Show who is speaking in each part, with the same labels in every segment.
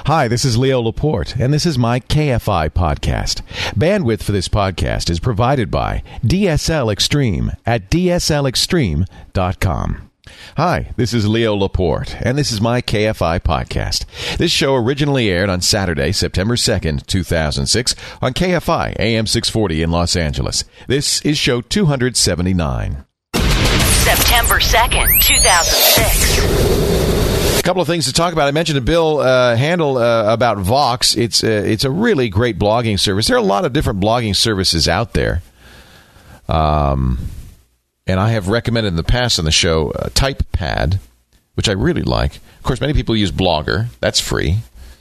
Speaker 1: Hi, this is Leo Laporte, and this is my KFI podcast. Bandwidth for this podcast is provided by DSL Extreme at dslextreme.com. Hi, this is Leo Laporte, and this is my KFI podcast. This show originally aired on Saturday, September 2nd, 2006, on KFI AM 640 in Los Angeles. This is show 279.
Speaker 2: September 2nd, 2006.
Speaker 1: A couple of things to talk about. I mentioned a Bill Handel about Vox. It's a really great blogging service. There are a lot of different blogging services out there. And I have recommended in the past on the show TypePad, which I really like. Of course, many people use Blogger. That's free.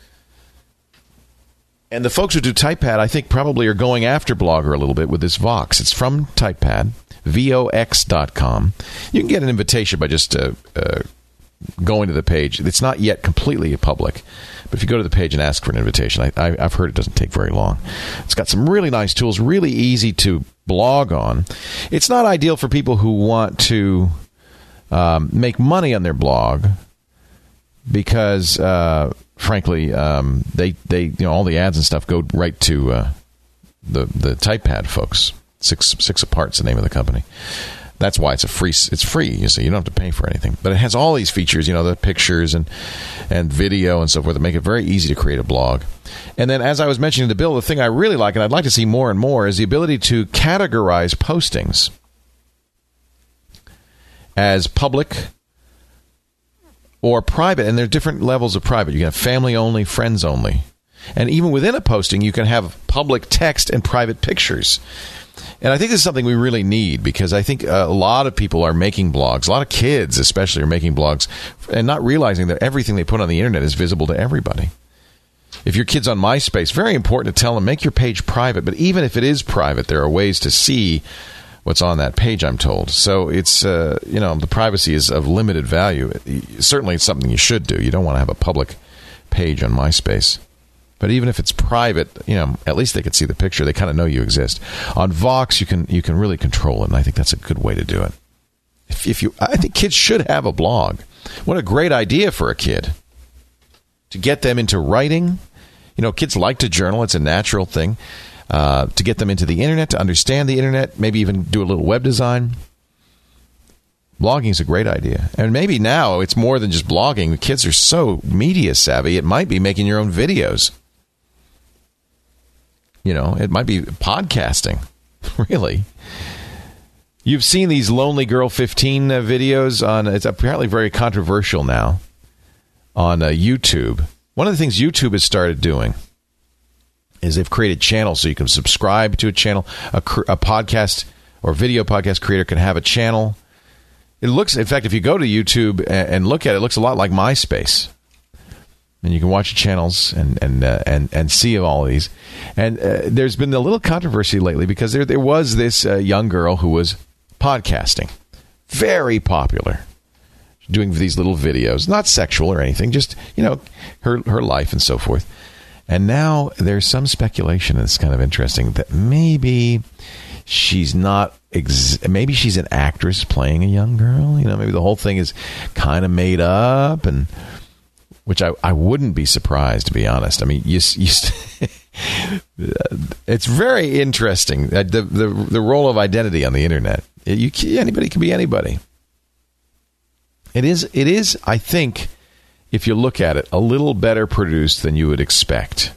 Speaker 1: And the folks who do TypePad, I think, probably are going after Blogger a little bit with this Vox. It's from TypePad, vox.com. You can get an invitation by just going to the page. It's not yet completely public, but if you go to the page and ask for an invitation, I've heard it doesn't take very long. It's got some really nice tools, really easy to blog on. It's not ideal for people who want to make money on their blog because, frankly, they all the ads and stuff go right to the TypePad folks. Six Apart's the name of the company. That's why it's free. You see, you don't have to pay for anything, but it has all these features, the pictures and video and so forth that make it very easy to create a blog. And then, as I was mentioning to Bill, the thing I really like, and I'd like to see more and more, is the ability to categorize postings as public or private. And there are different levels of private. You can have family only, friends only. And even within a posting, you can have public text and private pictures. And I think this is something we really need because I think a lot of people are making blogs. A lot of kids especially are making blogs and not realizing that everything they put on the internet is visible to everybody. If your kid's on MySpace, very important to tell them, make your page private. But even if it is private, there are ways to see what's on that page, I'm told. So it's, the privacy is of limited value. Certainly it's something you should do. You don't want to have a public page on MySpace. But even if it's private, at least they can see the picture. They kind of know you exist. On Vox, you can really control it, and I think that's a good way to do it. I think kids should have a blog. What a great idea for a kid to get them into writing. Kids like to journal; it's a natural thing. To get them into the internet, to understand the internet, maybe even do a little web design. Blogging is a great idea. And maybe now it's more than just blogging. The kids are so media savvy, it might be making your own videos. It might be podcasting, really. You've seen these Lonely Girl 15 videos on, it's apparently very controversial now, on YouTube. One of the things YouTube has started doing is they've created channels so you can subscribe to a channel. A podcast or video podcast creator can have a channel. It looks, in fact, if you go to YouTube and look at it, it looks a lot like MySpace. And you can watch channels and see all of these. And there's been a little controversy lately because there was this young girl who was podcasting. Very popular. Doing these little videos. Not sexual or anything. Just, her life and so forth. And now there's some speculation, and it's kind of interesting, that maybe she's not... maybe she's an actress playing a young girl. Maybe the whole thing is kind of made up, and which I wouldn't be surprised, to be honest. I mean, it's very interesting, the role of identity on the internet. Anybody can be anybody. It is, I think, if you look at it, a little better produced than you would expect.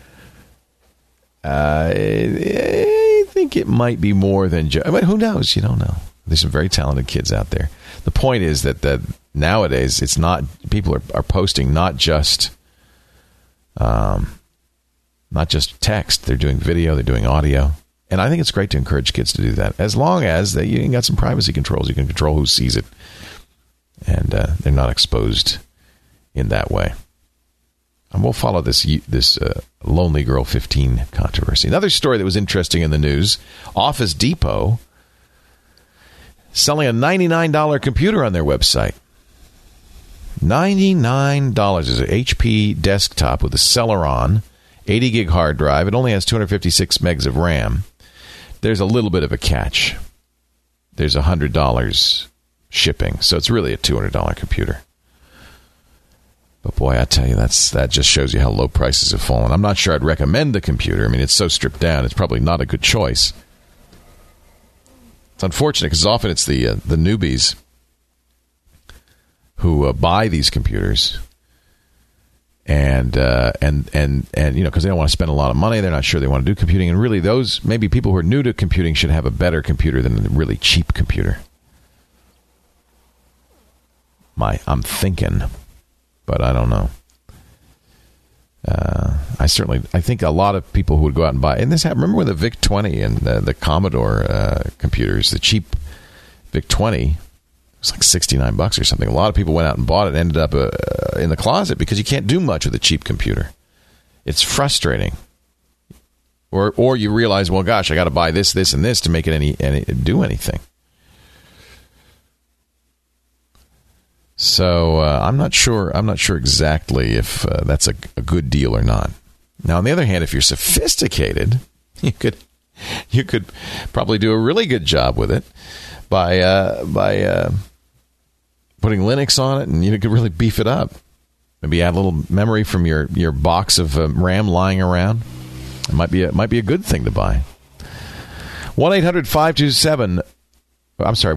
Speaker 1: I think it might be more than just... who knows? You don't know. There's some very talented kids out there. The point is that nowadays, it's not... people are posting not just text. They're doing video. They're doing audio. And I think it's great to encourage kids to do that. As long as you got some privacy controls. You can control who sees it. And they're not exposed in that way. And we'll follow this Lonely Girl 15 controversy. Another story that was interesting in the news, Office Depot selling a $99 computer on their website. $99 is an HP desktop with a Celeron 80 gig hard drive. It only has 256 megs of RAM. There's a little bit of a catch. There's $100 shipping, so it's really a $200 computer. But boy, I tell you, that just shows you how low prices have fallen. I'm not sure I'd recommend the computer. I mean, it's so stripped down, it's probably not a good choice. It's unfortunate because often it's the newbies who buy these computers, and because they don't want to spend a lot of money, they're not sure they want to do computing, and really those maybe people who are new to computing should have a better computer than a really cheap computer. I'm thinking, but I don't know. I think a lot of people who would go out and buy, and this happened, remember with the VIC-20 and the Commodore computers, the cheap VIC-20, it was like $69 or something. A lot of people went out and bought it and ended up in the closet because you can't do much with a cheap computer. It's frustrating. Or you realize, well, gosh, I got to buy this, and this to make it do anything. So I'm not sure exactly if that's a good deal or not. Now, on the other hand, if you're sophisticated, you could probably do a really good job with it by putting Linux on it, and you could really beef it up. Maybe add a little memory from your box of RAM lying around. It might be a good thing to buy. 1-800-527. I'm sorry,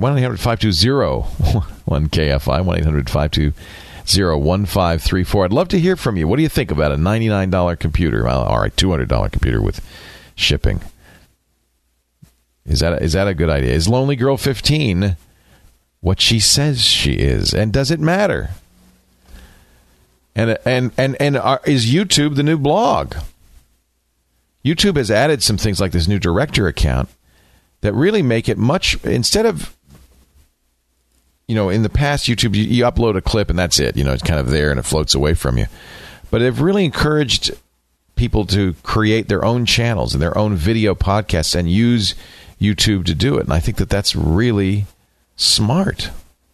Speaker 1: 1-800-520-1KFI, 1-800-520-1534. I'd love to hear from you. What do you think about a $99 computer? Well, all right, $200 computer with shipping. Is that a good idea? Is Lonely Girl 15 what she says she is? And does it matter? And is YouTube the new blog? YouTube has added some things like this new director account that really make it much, instead of, in the past, YouTube, you upload a clip and that's it. It's kind of there and it floats away from you. But they've really encouraged people to create their own channels and their own video podcasts and use YouTube to do it. And I think that's really smart.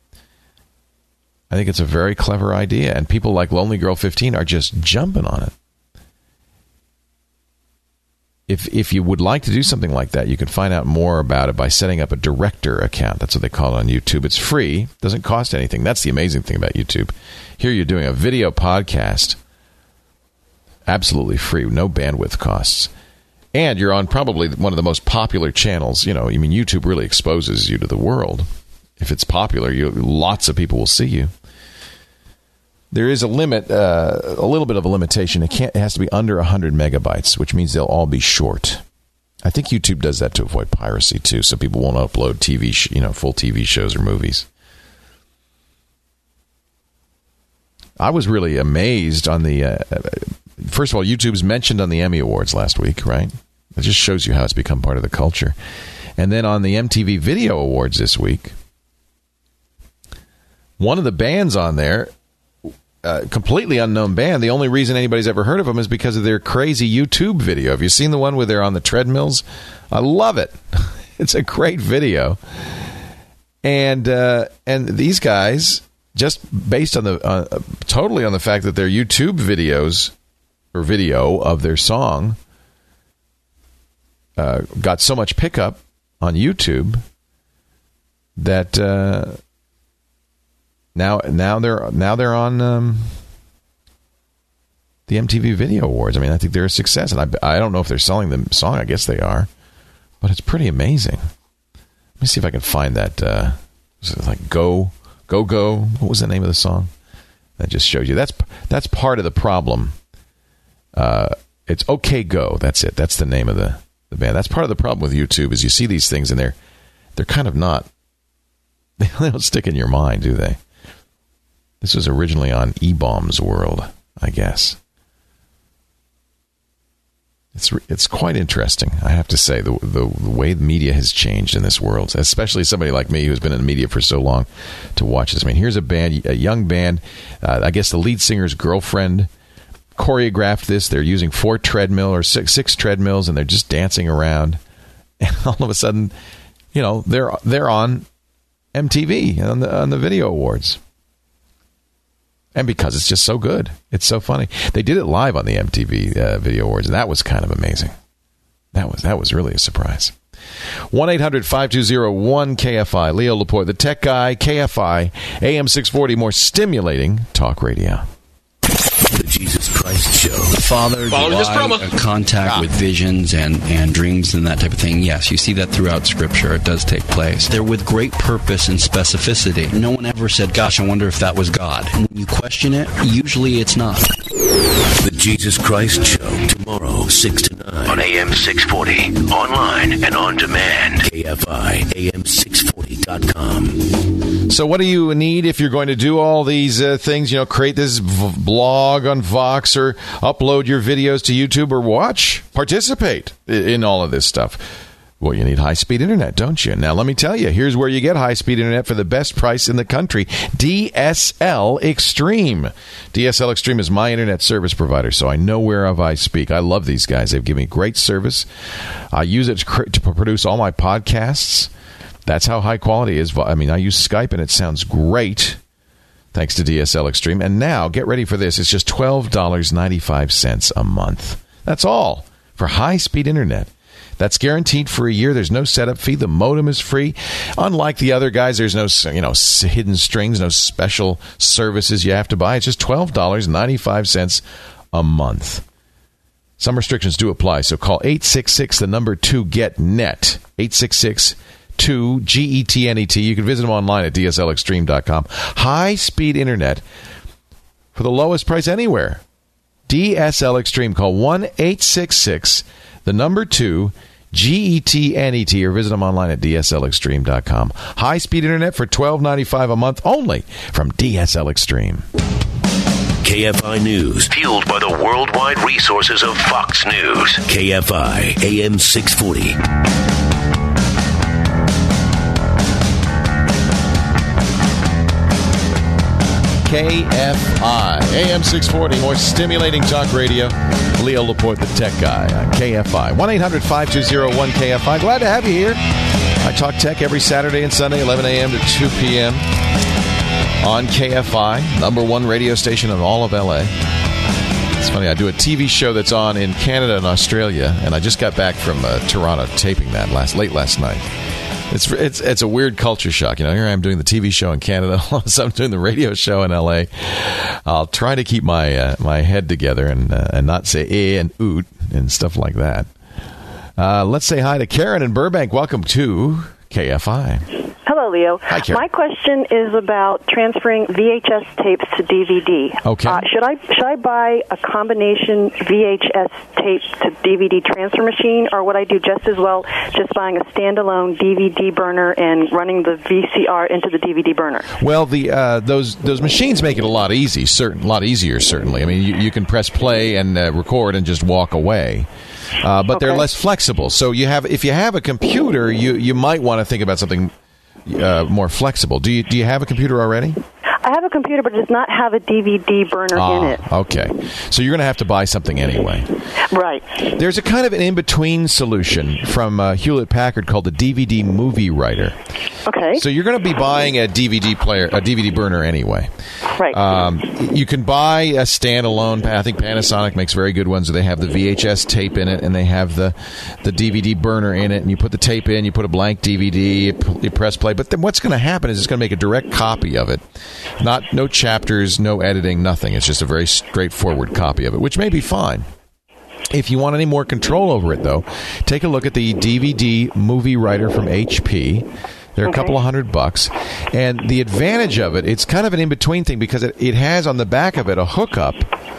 Speaker 1: I think it's a very clever idea. And people like Lonely Girl 15 are just jumping on it. If you would like to do something like that, you can find out more about it by setting up a director account. That's what they call it on YouTube. It's free. Doesn't cost anything. That's the amazing thing about YouTube. Here you're doing a video podcast. Absolutely free. No bandwidth costs. And you're on probably one of the most popular channels. YouTube really exposes you to the world. If it's popular, lots of people will see you. There is a limit, a little bit of a limitation. It has to be under 100 megabytes, which means they'll all be short. I think YouTube does that to avoid piracy too, so people won't upload full TV shows or movies. I was really amazed on the. First of all, YouTube's mentioned on the Emmy Awards last week, right? It just shows you how it's become part of the culture. And then on the MTV Video Awards this week, one of the bands on there. Completely unknown band. The only reason anybody's ever heard of them is because of their crazy YouTube video. Have you seen the one where they're on the treadmills? I love it. It's a great video. And these guys, just based on totally on the fact that their YouTube videos or video of their song got so much pickup on YouTube that. Now they're on the MTV Video Awards. I mean, I think they're a success, and I don't know if they're selling the song. I guess they are, but it's pretty amazing. Let me see if I can find that. Was it like Go? What was the name of the song? That just shows you. That's part of the problem. It's OK Go. That's it. That's the name of the band. That's part of the problem with YouTube is you see these things and they're kind of not. They don't stick in your mind, do they? This was originally on E-Bombs World, I guess. It's quite interesting, I have to say, the way the media has changed in this world, especially somebody like me who's been in the media for so long to watch this. I mean, here's a young band. I guess the lead singer's girlfriend choreographed this. They're using 4 treadmill or six treadmills, and they're just dancing around. And all of a sudden, they're on MTV on the Video Awards. And because it's just so good. It's so funny. They did it live on the MTV Video Awards, and that was kind of amazing. That was really a surprise. 1-800-520-1KFI. Leo Laporte, the tech guy, KFI, AM 640, more stimulating talk radio.
Speaker 3: Christ Show.
Speaker 4: Father, do I contact with visions and dreams and that type of thing? Yes, you see that throughout Scripture. It does take place. They're with great purpose and specificity. No one ever said, gosh, I wonder if that was God. And when you question it, usually it's not.
Speaker 3: The Jesus Christ Show, tomorrow, 6 to 9. On AM 640, online and on demand. KFI, AM640.com.
Speaker 1: So what do you need if you're going to do all these things? You know, create this blog on Vox or upload your videos to YouTube or participate in all of this stuff. Well, you need high-speed internet, don't you? Now, let me tell you, here's where you get high-speed internet for the best price in the country. DSL Extreme. DSL Extreme is my internet service provider, so I know whereof I speak. I love these guys. They've given me great service. I use it to produce all my podcasts. That's how high quality it is. I mean, I use Skype, and it sounds great, thanks to DSL Extreme. And now, get ready for this. It's just $12.95 a month. That's all for high-speed internet. That's guaranteed for a year. There's no setup fee. The modem is free. Unlike the other guys, there's no hidden strings, no special services you have to buy. It's just $12.95 a month. Some restrictions do apply, so call 866-2-GET-NET. 866-2-GET-NET. You can visit them online at DSLExtreme.com. High-speed internet for the lowest price anywhere. DSL Extreme. Call 1-866-2-GET-NET or visit them online at DSLExtreme.com. High-speed internet for $12.95 a month only from DSL Extreme.
Speaker 3: KFI News, fueled by the worldwide resources of Fox News. KFI, AM 640.
Speaker 1: KFI, AM 640, more stimulating talk radio. Leo Laporte, the tech guy on KFI. 1-800-520-1KFI. Glad to have you here. I talk tech every Saturday and Sunday, 11 a.m. to 2 p.m. on KFI, #1 radio station in all of L.A. It's funny, I do a TV show that's on in Canada and Australia, and I just got back from Toronto taping that late last night. It's a weird culture shock. You know, here I am doing the TV show in Canada. All of a sudden I'm doing the radio show in L.A. I'll try to keep my my head together and not say and oot and stuff like that. Let's say hi to Karen in Burbank. Welcome to KFI.
Speaker 5: Hello, Leo.
Speaker 1: Hi, Karen.
Speaker 5: My question is about transferring VHS tapes to DVD.
Speaker 1: Okay.
Speaker 5: Should I buy a combination VHS tape to DVD transfer machine, or would I do just as well just buying a standalone DVD burner and running the VCR into the DVD burner?
Speaker 1: Well, those machines make it a lot easier. Certainly. I mean, you can press play and record and just walk away. But they're less flexible. So if you have a computer, you might want to think about something more flexible. Do you have a computer already?
Speaker 5: I have a computer, but it does not have a DVD burner in it.
Speaker 1: Okay. So you're going to have to buy something anyway.
Speaker 5: Right.
Speaker 1: There's a kind of an in-between solution from Hewlett-Packard called the DVD Movie Writer.
Speaker 5: Okay.
Speaker 1: So you're going to be buying a DVD player, a DVD burner anyway.
Speaker 5: Right.
Speaker 1: You can buy a standalone. I think Panasonic makes very good ones where they have the VHS tape in it and they have the DVD burner in it, and you put the tape in, you put a blank DVD, you press play. But then what's going to happen is it's going to make a direct copy of it. No chapters, no editing, nothing. It's just a very straightforward copy of it, which may be fine. If you want any more control over it, though, take a look at the DVD Movie Writer from HP. They're a couple of $100. And the advantage of it, it's kind of an in-between thing because it has on the back of it a hookup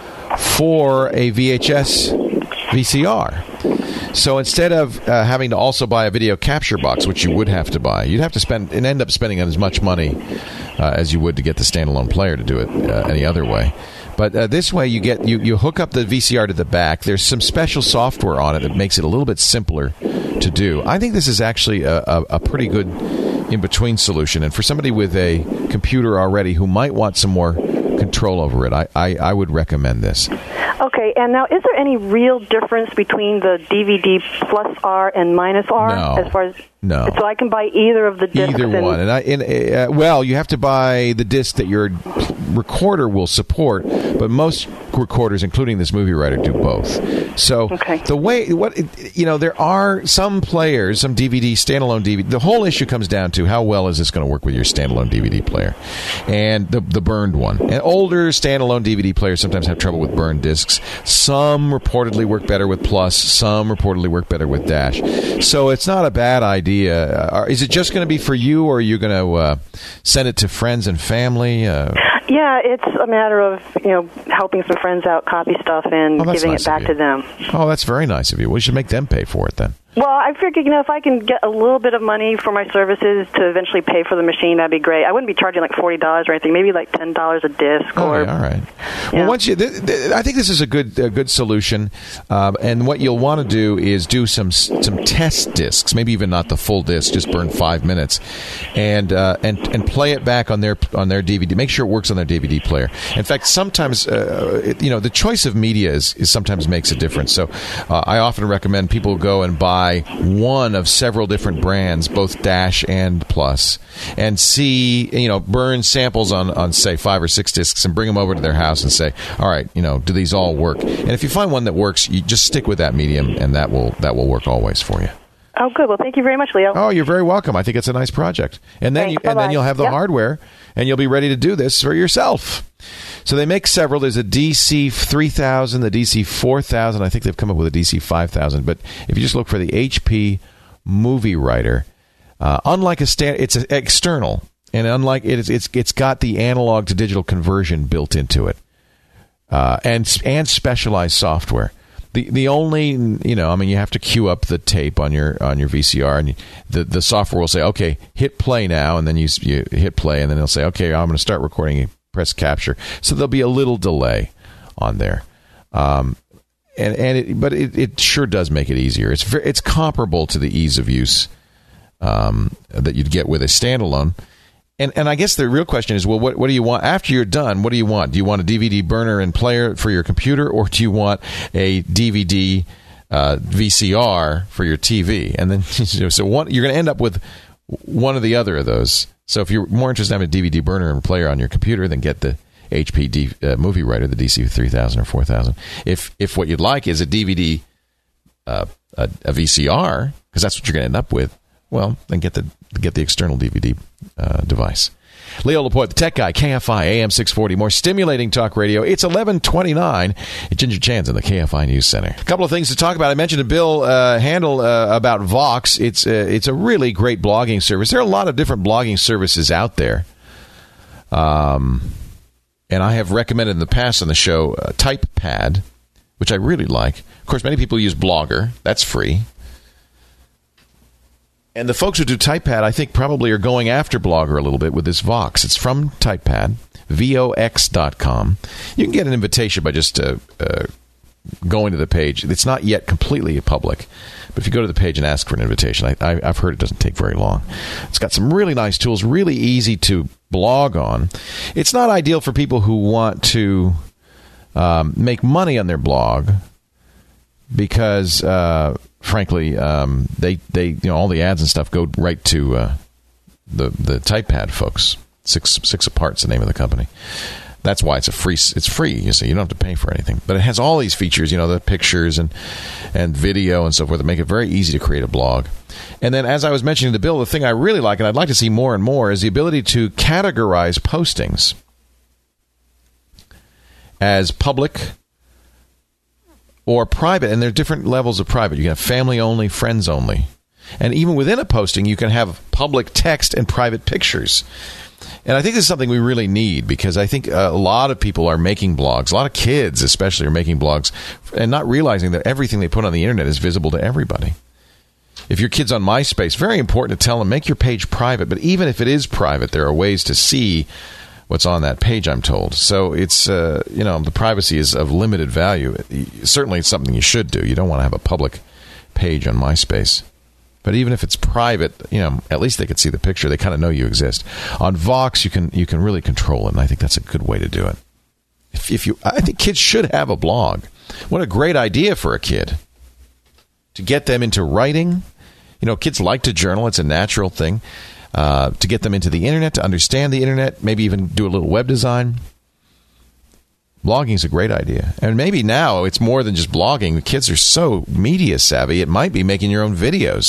Speaker 1: for a VHS VCR. So instead of having to also buy a video capture box, which you would have to buy, you'd have to end up spending as much money as you would to get the standalone player to do it any other way. But this way, you hook up the VCR to the back. There's some special software on it that makes it a little bit simpler to do. I think this is actually a pretty good in-between solution. And for somebody with a computer already who might want some more control over it, I would recommend this.
Speaker 5: Okay, and now is there any real difference between the DVD plus R and minus R as far as
Speaker 1: No.
Speaker 5: So I can buy either of the discs.
Speaker 1: Either one. Well, you have to buy the disc that your recorder will support, but most recorders, including this movie writer, do both. So there are some players, some standalone DVD. The whole issue comes down to how well is this going to work with your standalone DVD player, and the burned one. And older standalone DVD players sometimes have trouble with burned discs. Some reportedly work better with Plus. Some reportedly work better with Dash. So it's not a bad idea. Is it just going to be for you, or are you going to send it to friends and family?
Speaker 5: Yeah, it's a matter of helping some friends out, copy stuff, and giving it back to them.
Speaker 1: Oh, that's very nice of you. We should make them pay for it then.
Speaker 5: Well, I figured, if I can get a little bit of money for my services to eventually pay for the machine, that'd be great. I wouldn't be charging like $40 or anything. Maybe like $10 a disc.
Speaker 1: All right. Well, once I think this is a good solution. And what you'll want to do is do some test discs. Maybe even not the full disc. Just burn 5 minutes, and play it back on their DVD. Make sure it works on their DVD player. In fact, sometimes the choice of media is sometimes makes a difference. So I often recommend people go and buy one of several different brands, both Dash and Plus, and see, burn samples on say 5 or 6 discs and bring them over to their house and say, all right, do these all work? And if you find one that works, you just stick with that medium, and that will work always for you.
Speaker 5: Oh, good. Well, thank you very much, Leo.
Speaker 1: Oh, you're very welcome. I think it's a nice project. And then then you'll have the hardware, and you'll be ready to do this for yourself. So they make several. There's a DC-3000, the DC-4000. I think they've come up with a DC-5000. But if you just look for the HP Movie Writer, unlike it's external, and unlike it's got the analog to digital conversion built into it, and specialized software. The only, you have to queue up the tape on your VCR, and the software will say, okay, hit play now, and then you hit play, and then they'll say, okay, I'm going to start recording. You press capture. So there'll be a little delay on there, but it sure does make it easier. It's comparable to the ease of use that you'd get with a standalone. And I guess the real question is, well, what do you want after you're done? What do you want? Do you want a DVD burner and player for your computer, or do you want a DVD VCR for your TV? And then you're going to end up with one or the other of those. So if you're more interested in having a DVD burner and player on your computer, then get the HP Movie Writer, the DC-3000 or 4000. If what you'd like is a DVD, a VCR, because that's what you're going to end up with, well, then get the external DVD device. Leo Laporte, the Tech Guy, KFI, AM 640. More stimulating talk radio. It's 11:29 at Ginger Chan's in the KFI News Center. A couple of things to talk about. I mentioned to Bill Handel about Vox. It's a really great blogging service. There are a lot of different blogging services out there. And I have recommended in the past on the show TypePad, which I really like. Of course, many people use Blogger. That's free. And the folks who do TypePad, I think, probably are going after Blogger a little bit with this Vox. It's from TypePad, vox.com. You can get an invitation by just going to the page. It's not yet completely public, but if you go to the page and ask for an invitation, I've heard it doesn't take very long. It's got some really nice tools, really easy to blog on. It's not ideal for people who want to make money on their blog because... frankly, they all the ads and stuff go right to the TypePad folks. Six Apart's the name of the company. That's why it's free. You see, you don't have to pay for anything, but it has all these features. The pictures and video and so forth that make it very easy to create a blog. And then, as I was mentioning to Bill, the thing I really like, and I'd like to see more and more, is the ability to categorize postings as public or private, and there are different levels of private. You can have family only, friends only. And even within a posting, you can have public text and private pictures. And I think this is something we really need, because I think a lot of people are making blogs. A lot of kids especially are making blogs and not realizing that everything they put on the internet is visible to everybody. If your kid's on MySpace, very important to tell them, make your page private. But even if it is private, there are ways to see what's on that page, I'm told. So it's, the privacy is of limited value. Certainly it's something you should do. You don't want to have a public page on MySpace. But even if it's private, at least they can see the picture. They kind of know you exist. On Vox, you can really control it, and I think that's a good way to do it. I think kids should have a blog. What a great idea for a kid. To get them into writing, Kids like to journal. It's a natural thing to get them into the internet, to understand the internet, maybe even do a little web design. Blogging is a great idea. And maybe now it's more than just blogging. The kids are so media savvy, it might be making your own videos.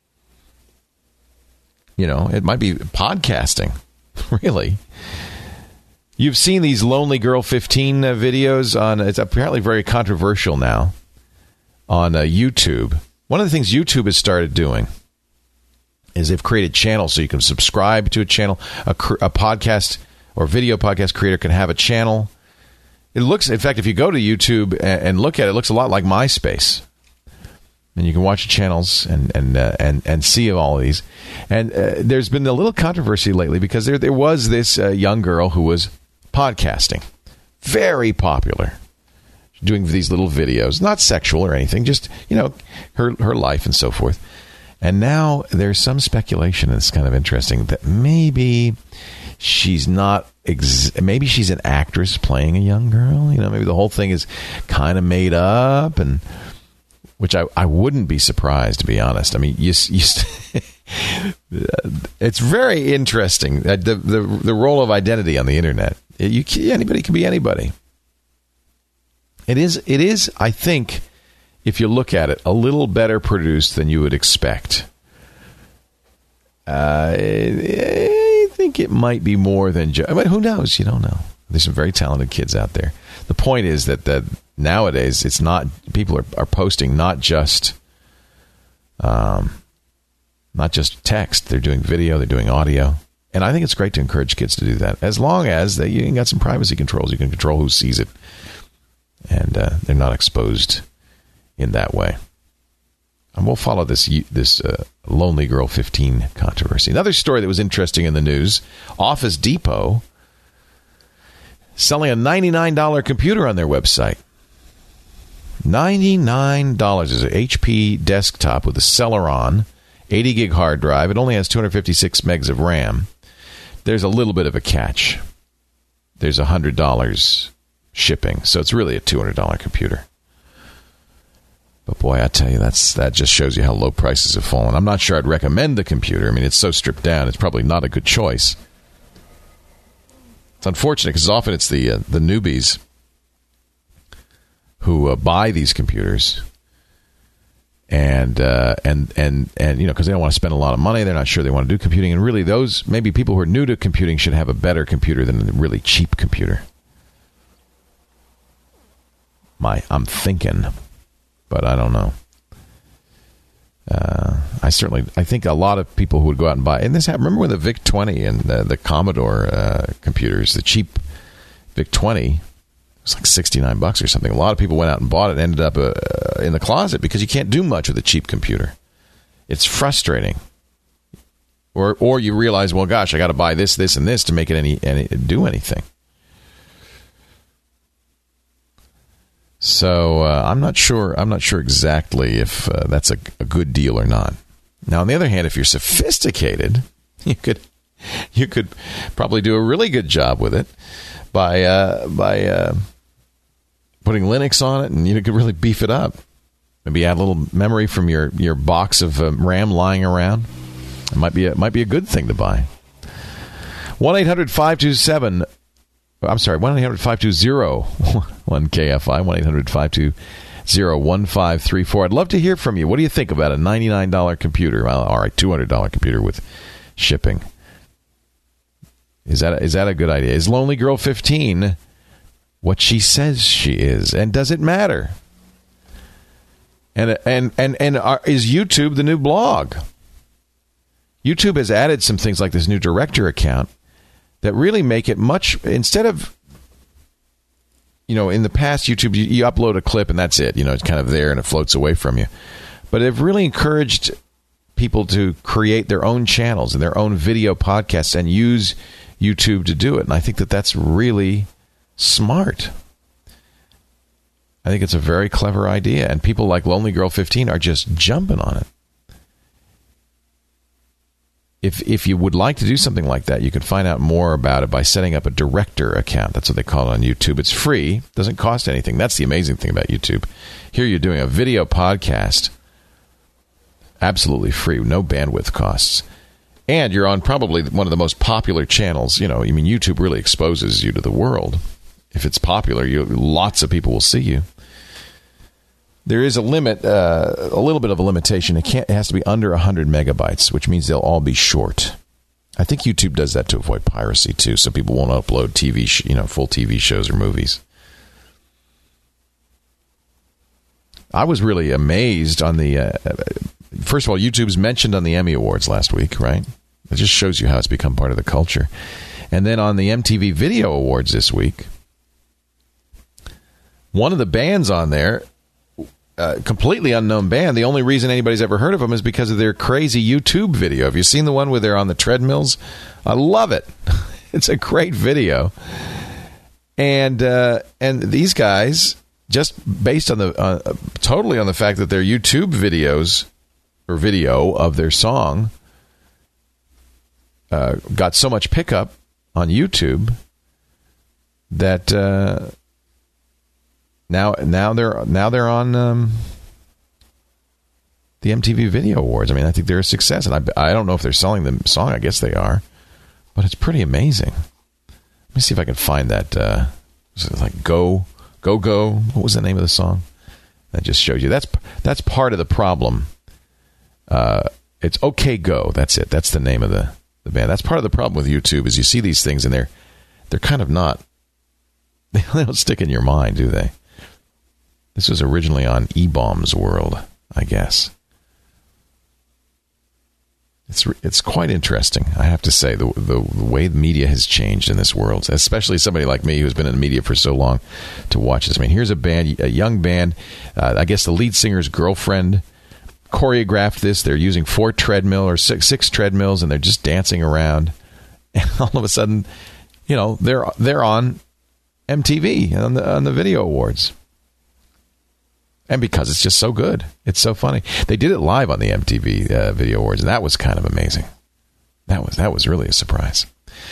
Speaker 1: It might be podcasting. Really. You've seen these Lonely Girl 15 videos on, it's apparently very controversial now, on YouTube. One of the things YouTube has started doing is they've created channels so you can subscribe to a channel. A podcast or video podcast creator can have a channel. It looks, in fact, if you go to YouTube and look at it, it looks a lot like MySpace. And you can watch channels and see all of these. And there's been a little controversy lately because there was this young girl who was podcasting. Very popular. Doing these little videos. Not sexual or anything. Just, her life and so forth. And now there's some speculation, and it's kind of interesting, that maybe she's not... maybe she's an actress playing a young girl. Maybe the whole thing is kind of made up, and which I wouldn't be surprised, to be honest. I mean, it's very interesting the role of identity on the internet. Anybody can be anybody. It is. I think, if you look at it, a little better produced than you would expect. I think it might be more than just... who knows? You don't know. There's some very talented kids out there. The point is that nowadays it's not... people are posting not just text. They're doing video. They're doing audio. And I think it's great to encourage kids to do that, as long as you got some privacy controls. You can control who sees it, and they're not exposed in that way. And we'll follow this Lonely Girl 15 controversy. Another story that was interesting in the news, Office Depot selling a $99 computer on their website. $99 is an HP desktop with a Celeron 80 gig hard drive. It only has 256 megs of RAM. There's a little bit of a catch. There's $100 shipping, so it's really a $200 computer. But boy, I tell you, that just shows you how low prices have fallen. I'm not sure I'd recommend the computer. I mean, it's so stripped down, it's probably not a good choice. It's unfortunate because often it's the newbies who buy these computers, and because they don't want to spend a lot of money, they're not sure they want to do computing, and really those maybe people who are new to computing should have a better computer than a really cheap computer. I'm thinking. But I don't know. I think a lot of people who would go out and buy, and this happened. Remember when the VIC-20 and the Commodore computers, the cheap VIC-20, it was like $69 or something. A lot of people went out and bought it and ended up in the closet because you can't do much with a cheap computer. It's frustrating. Or you realize, well, gosh, I got to buy this, and this to make it do anything. So I'm not sure exactly if that's a good deal or not. Now, on the other hand, if you're sophisticated, you could probably do a really good job with it by putting Linux on it, and you could really beef it up. Maybe add a little memory from your box of RAM lying around. It might be a good thing to buy. 1-800-527. I'm sorry, 1-800-520-1KFI, 1-800-520-1534. I'd love to hear from you. What do you think about a $99 computer? Well, all right, $200 computer with shipping. Is that a good idea? Is Lonely Girl 15 what she says she is? And does it matter? And is YouTube the new blog? YouTube has added some things like this new director account that really make it much, instead of, in the past, YouTube, you upload a clip and that's it. It's kind of there and it floats away from you. But they've really encouraged people to create their own channels and their own video podcasts and use YouTube to do it. And I think that that's really smart. I think it's a very clever idea. And people like Lonely Girl 15 are just jumping on it. If you would like to do something like that, you can find out more about it by setting up a director account. That's what they call it on YouTube. It's free. Doesn't cost anything. That's the amazing thing about YouTube. Here you're doing a video podcast Absolutely free, no bandwidth costs. And you're on probably one of the most popular channels. YouTube really exposes you to the world. If it's popular, lots of people will see you. There is a limit, a little bit of a limitation. It has to be under 100 megabytes, which means they'll all be short. I think YouTube does that to avoid piracy too, so people won't upload full TV shows or movies. I was really amazed on the. First of all, YouTube's mentioned on the Emmy Awards last week, right? It just shows you how it's become part of the culture. And then on the MTV Video Awards this week, one of the bands on there, completely unknown band, the only reason anybody's ever heard of them is because of their crazy YouTube video. Have you seen the one where they're on the treadmills? I love it. It's a great video. And these guys, just based on totally on the fact that their YouTube videos or video of their song got so much pickup on YouTube that now they're on the MTV Video Awards. I mean, I think they're a success, and I don't know if they're selling the song. I guess they are, but it's pretty amazing. Let me see if I can find that. Was it like Go? What was the name of the song? That just shows you that's part of the problem. It's OK Go. That's it. That's the name of the band. That's part of the problem with YouTube is you see these things and they're kind of not. They don't stick in your mind, do they? This was originally on E-Bombs World, I guess. It's quite interesting, I have to say, the way the media has changed in this world, especially somebody like me who's been in the media for so long to watch this. I mean, here's a young band. I guess the lead singer's girlfriend choreographed this. They're using 4 treadmill or six treadmills, and they're just dancing around. And all of a sudden, they're on MTV on the Video Awards. And because it's just so good. It's so funny. They did it live on the MTV Video Awards, and that was kind of amazing. That was really a surprise.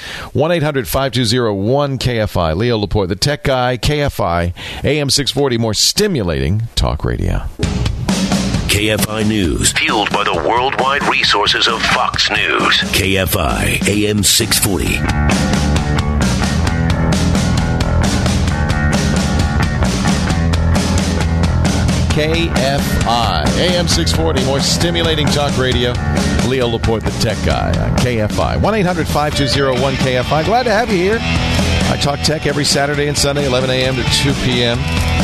Speaker 1: 1-800-520-1KFI. Leo Laporte, the tech guy, KFI, AM 640, more stimulating talk radio.
Speaker 3: KFI News, fueled by the worldwide resources of Fox News. KFI, AM 640.
Speaker 1: KFI, AM 640, more stimulating talk radio. Leo Laporte, the tech guy, on KFI. 1-800-520-1KFI. Glad to have you here. I talk tech every Saturday and Sunday, 11 a.m. to 2 p.m.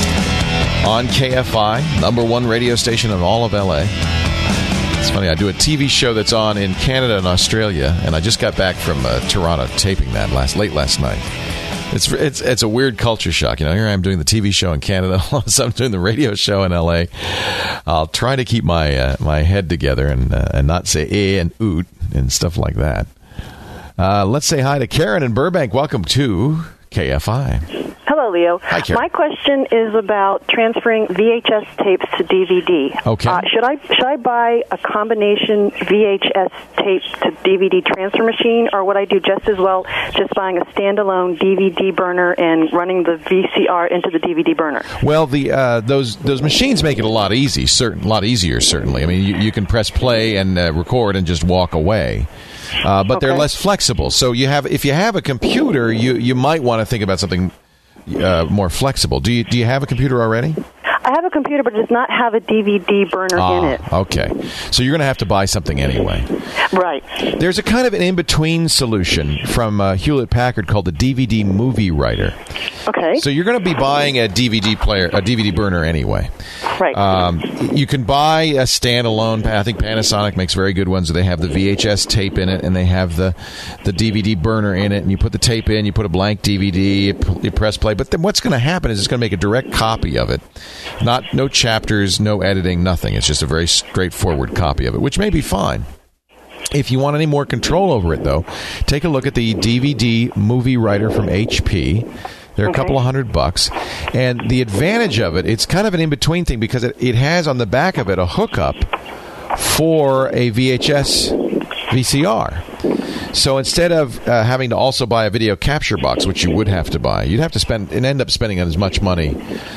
Speaker 1: on KFI, #1 radio station in all of L.A. It's funny, I do a TV show that's on in Canada and Australia, and I just got back from Toronto taping that late last night. It's a weird culture shock. Here I am doing the TV show in Canada. All of a sudden I'm doing the radio show in L.A. I'll try to keep my head together and not say and oot and stuff like that. Let's say hi to Karen in Burbank. Welcome to KFI.
Speaker 5: Hello, Leo.
Speaker 1: Hi, Karen.
Speaker 5: My question is about transferring VHS tapes to DVD.
Speaker 1: Okay.
Speaker 5: Should I buy a combination VHS tape to DVD transfer machine, or would I do just as well just buying a standalone DVD burner and running the VCR into the DVD burner?
Speaker 1: Well, those machines make it a lot easier. Certainly. I mean, you can press play and record and just walk away. But they're less flexible. So if you have a computer, you might want to think about something more flexible. Do you have a computer already?
Speaker 5: I have a computer, but it does not have a DVD burner in it.
Speaker 1: Okay. So you're going to have to buy something anyway. Right. There's a kind of an in-between solution from Hewlett-Packard called the DVD Movie Writer.
Speaker 5: Okay.
Speaker 1: So you're going to be buying a DVD player, a DVD burner anyway.
Speaker 5: Right.
Speaker 1: You can buy a standalone. I think Panasonic makes very good ones. They have the VHS tape in it, and they have the DVD burner in it. And you put the tape in, you put a blank DVD, you press play. But then what's going to happen is it's going to make a direct copy of it. No chapters, no editing, nothing. It's just a very straightforward copy of it, which may be fine. If you want any more control over it, though, take a look at the DVD Movie Writer from HP. They're a couple of $100. And the advantage of it, it's kind of an in-between thing because it has on the back of it a hookup for a VHS VCR. So instead of having to also buy a video capture box, which you would have to buy, you'd have to spend and end up spending as much money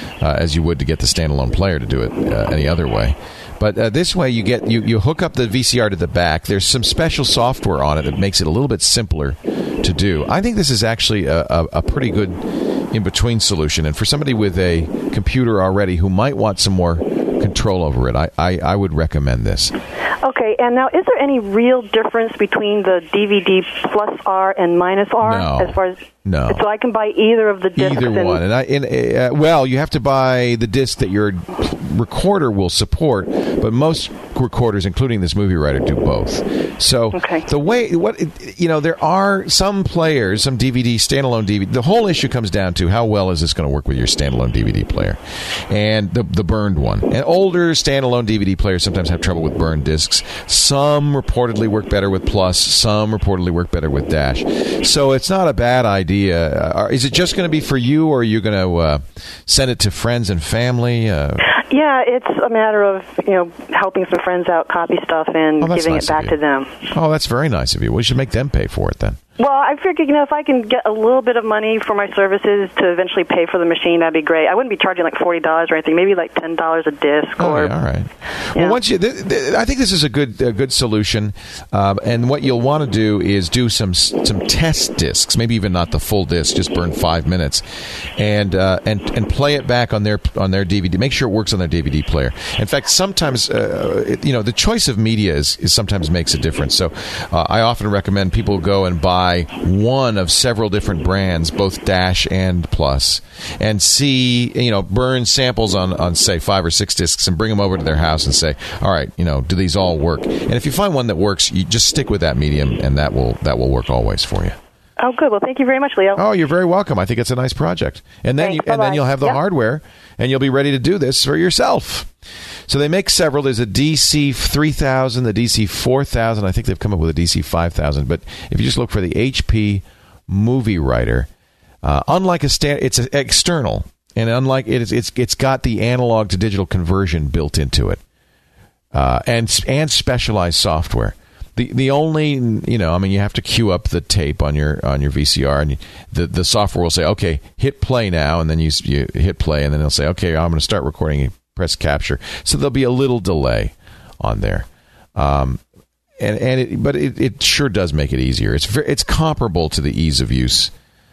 Speaker 1: as you would to get the standalone player to do it any other way. But this way, you hook up the VCR to the back. There's some special software on it that makes it a little bit simpler to do. I think this is actually a pretty good in-between solution. And for somebody with a computer already who might want some more control over it, I would recommend this.
Speaker 5: Okay, and now is there any real difference between the DVD plus R and minus R?
Speaker 1: No.
Speaker 5: As far as
Speaker 1: No.
Speaker 5: So I can buy either of the discs?
Speaker 1: Either one. Well, you have to buy the disc that your recorder will support, but most recorders, including this movie writer, do both. So the way, there are some players, some DVD, standalone DVD. The whole issue comes down to how well is this going to work with your standalone DVD player and the burned one. And older standalone DVD players sometimes have trouble with burned discs. Some reportedly work better with Plus. Some reportedly work better with Dash. So it's not a bad idea. Is it just going to be for you, or are you going to send it to friends and family?
Speaker 5: Yeah, it's a matter of helping some friends out, copy stuff, and giving it back to them.
Speaker 1: Oh, that's very nice of you. We should make them pay for it then.
Speaker 5: Well, I figured, if I can get a little bit of money for my services to eventually pay for the machine, that'd be great. I wouldn't be charging like $40 or anything. Maybe like $10 a disc.
Speaker 1: All right. Well, once I think this is a good solution. And what you'll want to do is do some test discs, maybe even not the full disc, just burn 5 minutes, and play it back on their DVD. Make sure it works on their DVD player. In fact, sometimes the choice of media is sometimes makes a difference. So I often recommend people go and buy one of several different brands, both Dash and Plus, and see, burn samples on say 5 or 6 discs and bring them over to their house and say, all right, do these all work? And if you find one that works, you just stick with that medium, and that will work always for you.
Speaker 5: Oh, good. Well, thank you very much, Leo.
Speaker 1: Oh, you're very welcome. I think it's a nice project. And then then you'll have the hardware, and you'll be ready to do this for yourself. So they make several. There's a DC-3000, the DC-4000. I think they've come up with a DC-5000. But if you just look for the HP Movie Writer, unlike it's external, and unlike it's got the analog to digital conversion built into it, and specialized software. The only, you have to queue up the tape on your VCR, and the software will say, okay, hit play now, and then you hit play, and then they'll say, okay, I'm going to start recording, and press capture. So there'll be a little delay on there, but it sure does make it easier. It's comparable to the ease of use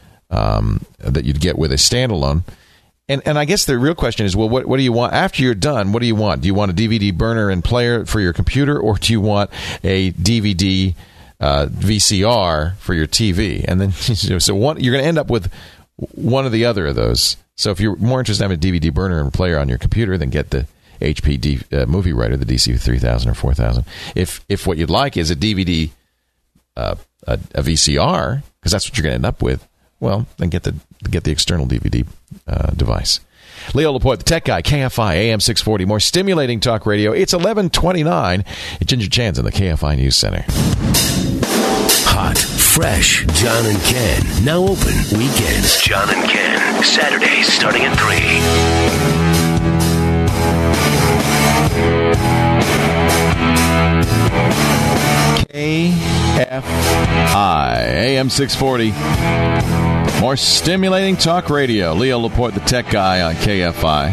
Speaker 1: that you'd get with a standalone. And I guess the real question is, well, what do you want after you're done? What do you want? Do you want a DVD burner and player for your computer, or do you want a DVD VCR for your TV? And then you're going to end up with one or the other of those. So if you're more interested in having a DVD burner and player on your computer, then get the HP Movie Writer, the DC-3000 or 4000. If what you'd like is a DVD, a VCR, because that's what you're going to end up with, well, then get the external DVD device. Leo Laporte, the Tech Guy, KFI, AM 640. More stimulating talk radio. It's 11:29 at Ginger Chan's in the KFI News Center.
Speaker 3: Hot, fresh, John and Ken. Now open weekends. John and Ken. Saturdays starting at
Speaker 1: 3. KFI, AM 640. More stimulating talk radio. Leo Laporte, the Tech Guy on KFI.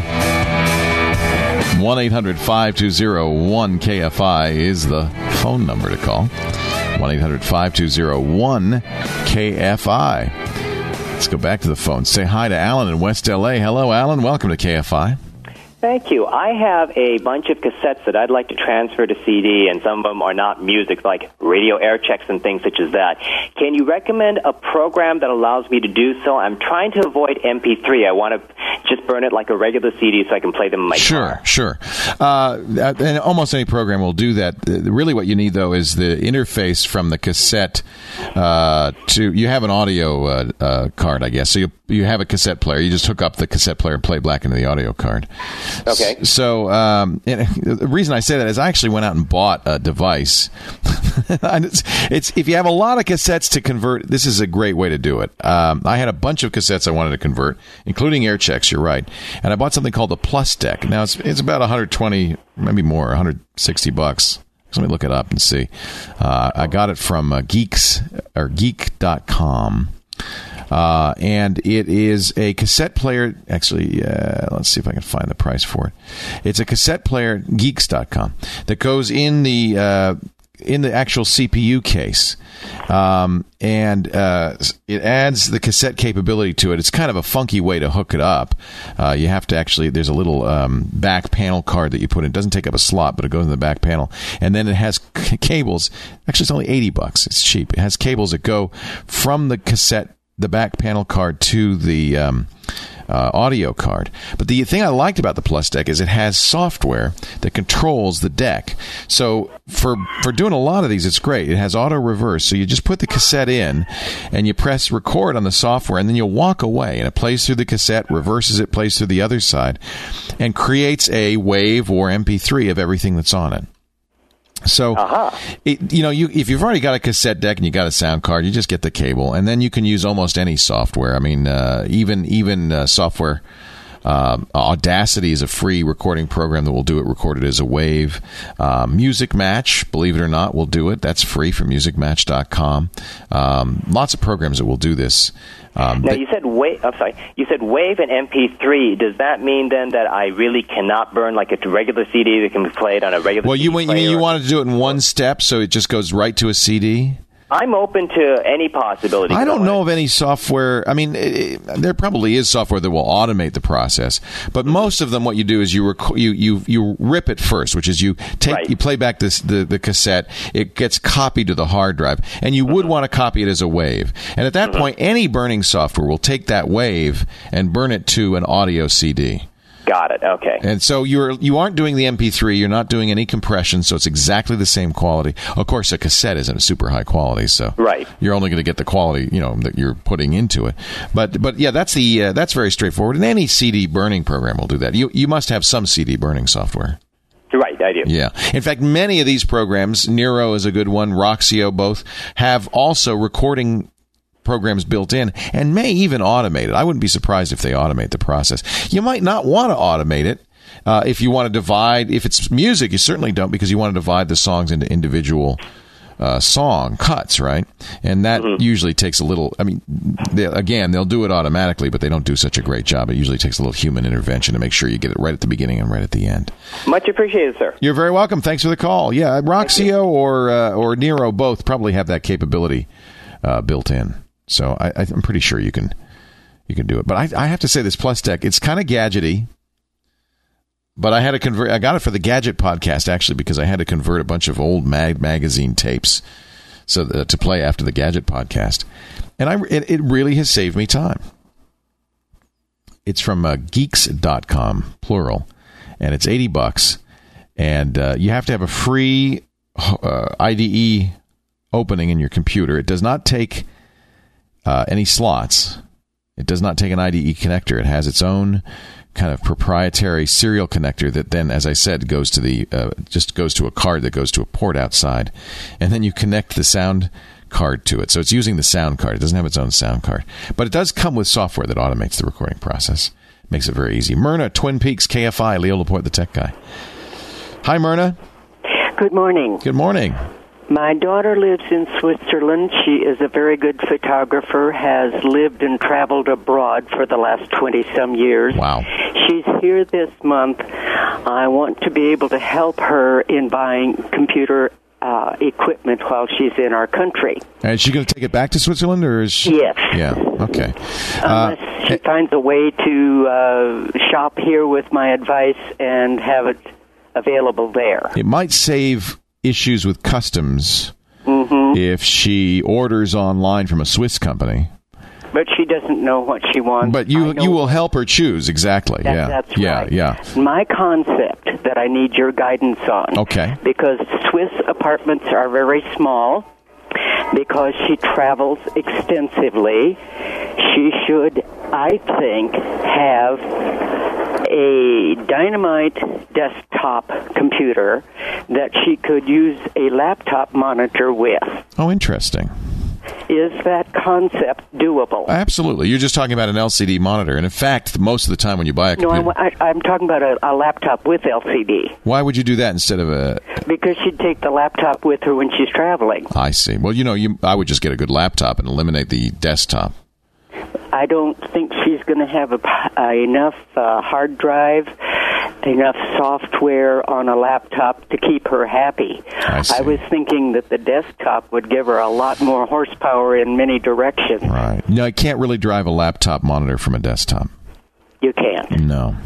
Speaker 1: 1-800-5201-KFI is the phone number to call. 1-800-5201-KFI. Let's go back to the phone. Say hi to Alan in West L.A. Hello, Alan. Welcome to KFI.
Speaker 6: Thank you. I have a bunch of cassettes that I'd like to transfer to CD, and some of them are not music, like radio air checks and things such as that. Can you recommend a program that allows me to do so? I'm trying to avoid MP3. I want to just burn it like a regular CD so I can play them in my car.
Speaker 1: Sure. And almost any program will do that. Really what you need, though, is the interface from the cassette to... You have an audio card, I guess. So you have a cassette player. You just hook up the cassette player and play back into the audio card.
Speaker 6: Okay.
Speaker 1: So the reason I say that is I actually went out and bought a device. It's if you have a lot of cassettes to convert, this is a great way to do it. I had a bunch of cassettes I wanted to convert, including air checks. You're right, and I bought something called the Plus Deck. Now it's about $120, maybe more, $160. Let me look it up and see. I got it from geek.com. And it is a cassette player. Actually, let's see if I can find the price for it. It's a cassette player, geeks.com, that goes in the actual CPU case. And it adds the cassette capability to it. It's kind of a funky way to hook it up. You have to actually, there's a little back panel card that you put in. It doesn't take up a slot, but it goes in the back panel. And then it has cables. Actually, it's only $80. It's cheap. It has cables that go from the cassette, the back panel card, to the audio card. But the thing I liked about the Plus Deck is it has software that controls the deck. So for doing a lot of these, it's great. It has auto reverse. So you just put the cassette in and you press record on the software, and then you'll walk away, and it plays through the cassette, reverses it, plays through the other side, and creates a WAV or MP3 of everything that's on it. So, if you've already got a cassette deck and you got a sound card, you just get the cable, and then you can use almost any software. I mean, even software. Audacity is a free recording program that will do it recorded as a WAV. Music Match, believe it or not, will do it. That's free from musicmatch.com. Lots of programs that will do this.
Speaker 6: Now, you said WAV. I'm sorry. You said WAV and MP3. Does that mean then that I really cannot burn like a regular CD that can be played on a regular?
Speaker 1: Well,
Speaker 6: CD
Speaker 1: you mean you wanted to do it in one step, so it just goes right to a CD?
Speaker 6: I'm open to any possibility.
Speaker 1: I don't know of any software. I mean, there probably is software that will automate the process, but most of them, what you do is you rip it first, which is you play back the cassette. It gets copied to the hard drive, and you would want to copy it as a WAV. And at that point, any burning software will take that WAV and burn it to an audio CD.
Speaker 6: Got it. Okay.
Speaker 1: And so you aren't doing the MP3. You're not doing any compression, so it's exactly the same quality. Of course, a cassette isn't super high quality, so you're only going to get the quality that you're putting into it. But yeah, that's very straightforward. And any CD burning program will do that. You must have some CD burning software.
Speaker 6: Right, I do.
Speaker 1: Yeah. In fact, many of these programs, Nero is a good one, Roxio, both have also recording programs built in and may even automate it. I wouldn't be surprised if they automate the process. You might not want to automate it if you want to divide. If it's music, you certainly don't, because you want to divide the songs into individual song cuts, right? And that usually takes a little, I mean, they'll do it automatically, but they don't do such a great job. It usually takes a little human intervention to make sure you get it right at the beginning and right at the end.
Speaker 6: Much appreciated, sir.
Speaker 1: You're very welcome. Thanks for the call. Yeah, Roxio or Nero both probably have that capability built in. So I'm pretty sure you can do it. But I have to say, this Plus Deck, it's kind of gadgety. But I had to convert. I got it for the Gadget podcast, actually, because I had to convert a bunch of old magazine tapes to play after the Gadget podcast, and it really has saved me time. It's from geeks.com, plural, and it's $80, and you have to have a free IDE opening in your computer. It does not take any slots. It does not take an IDE connector. It has its own kind of proprietary serial connector that then, as I said, goes to just goes to a card that goes to a port outside, and then you connect the sound card to it. So it's using the sound card. It doesn't have its own sound card, but it does come with software that automates the recording process. Makes it very easy. Myrna, Twin Peaks, KFI, Leo Laporte, the tech guy. Hi, Myrna.
Speaker 7: Good morning.
Speaker 1: Good morning.
Speaker 7: My daughter lives in Switzerland. She is a very good photographer, has lived and traveled abroad for the last 20-some years.
Speaker 1: Wow.
Speaker 7: She's here this month. I want to be able to help her in buying computer equipment while she's in our country.
Speaker 1: And is she going to take it back to Switzerland, or is she?
Speaker 7: Yes.
Speaker 1: Yeah, okay.
Speaker 7: Unless she finds a way to shop here with my advice and have it available there.
Speaker 1: It might save issues with customs if she orders online from a Swiss company.
Speaker 7: But she doesn't know what she wants.
Speaker 1: But you will help her choose, exactly.
Speaker 7: That's right.
Speaker 1: Yeah.
Speaker 7: My concept that I need your guidance on.
Speaker 1: Okay.
Speaker 7: Because Swiss apartments are very small, because she travels extensively, she should, I think, have a dynamite desktop computer that she could use a laptop monitor with.
Speaker 1: Oh, interesting.
Speaker 7: Is that concept doable?
Speaker 1: Absolutely. You're just talking about an LCD monitor. And in fact, most of the time when you buy a computer...
Speaker 7: No, I'm talking about a laptop with LCD.
Speaker 1: Why would you do that instead of a...
Speaker 7: Because she'd take the laptop with her when she's traveling.
Speaker 1: I see. Well, I would just get a good laptop and eliminate the desktop.
Speaker 7: I don't think she's going to have enough hard drive, enough software on a laptop to keep her happy. I was thinking that the desktop would give her a lot more horsepower in many directions.
Speaker 1: Right. No, I can't really drive a laptop monitor from a desktop.
Speaker 7: You can't?
Speaker 1: No.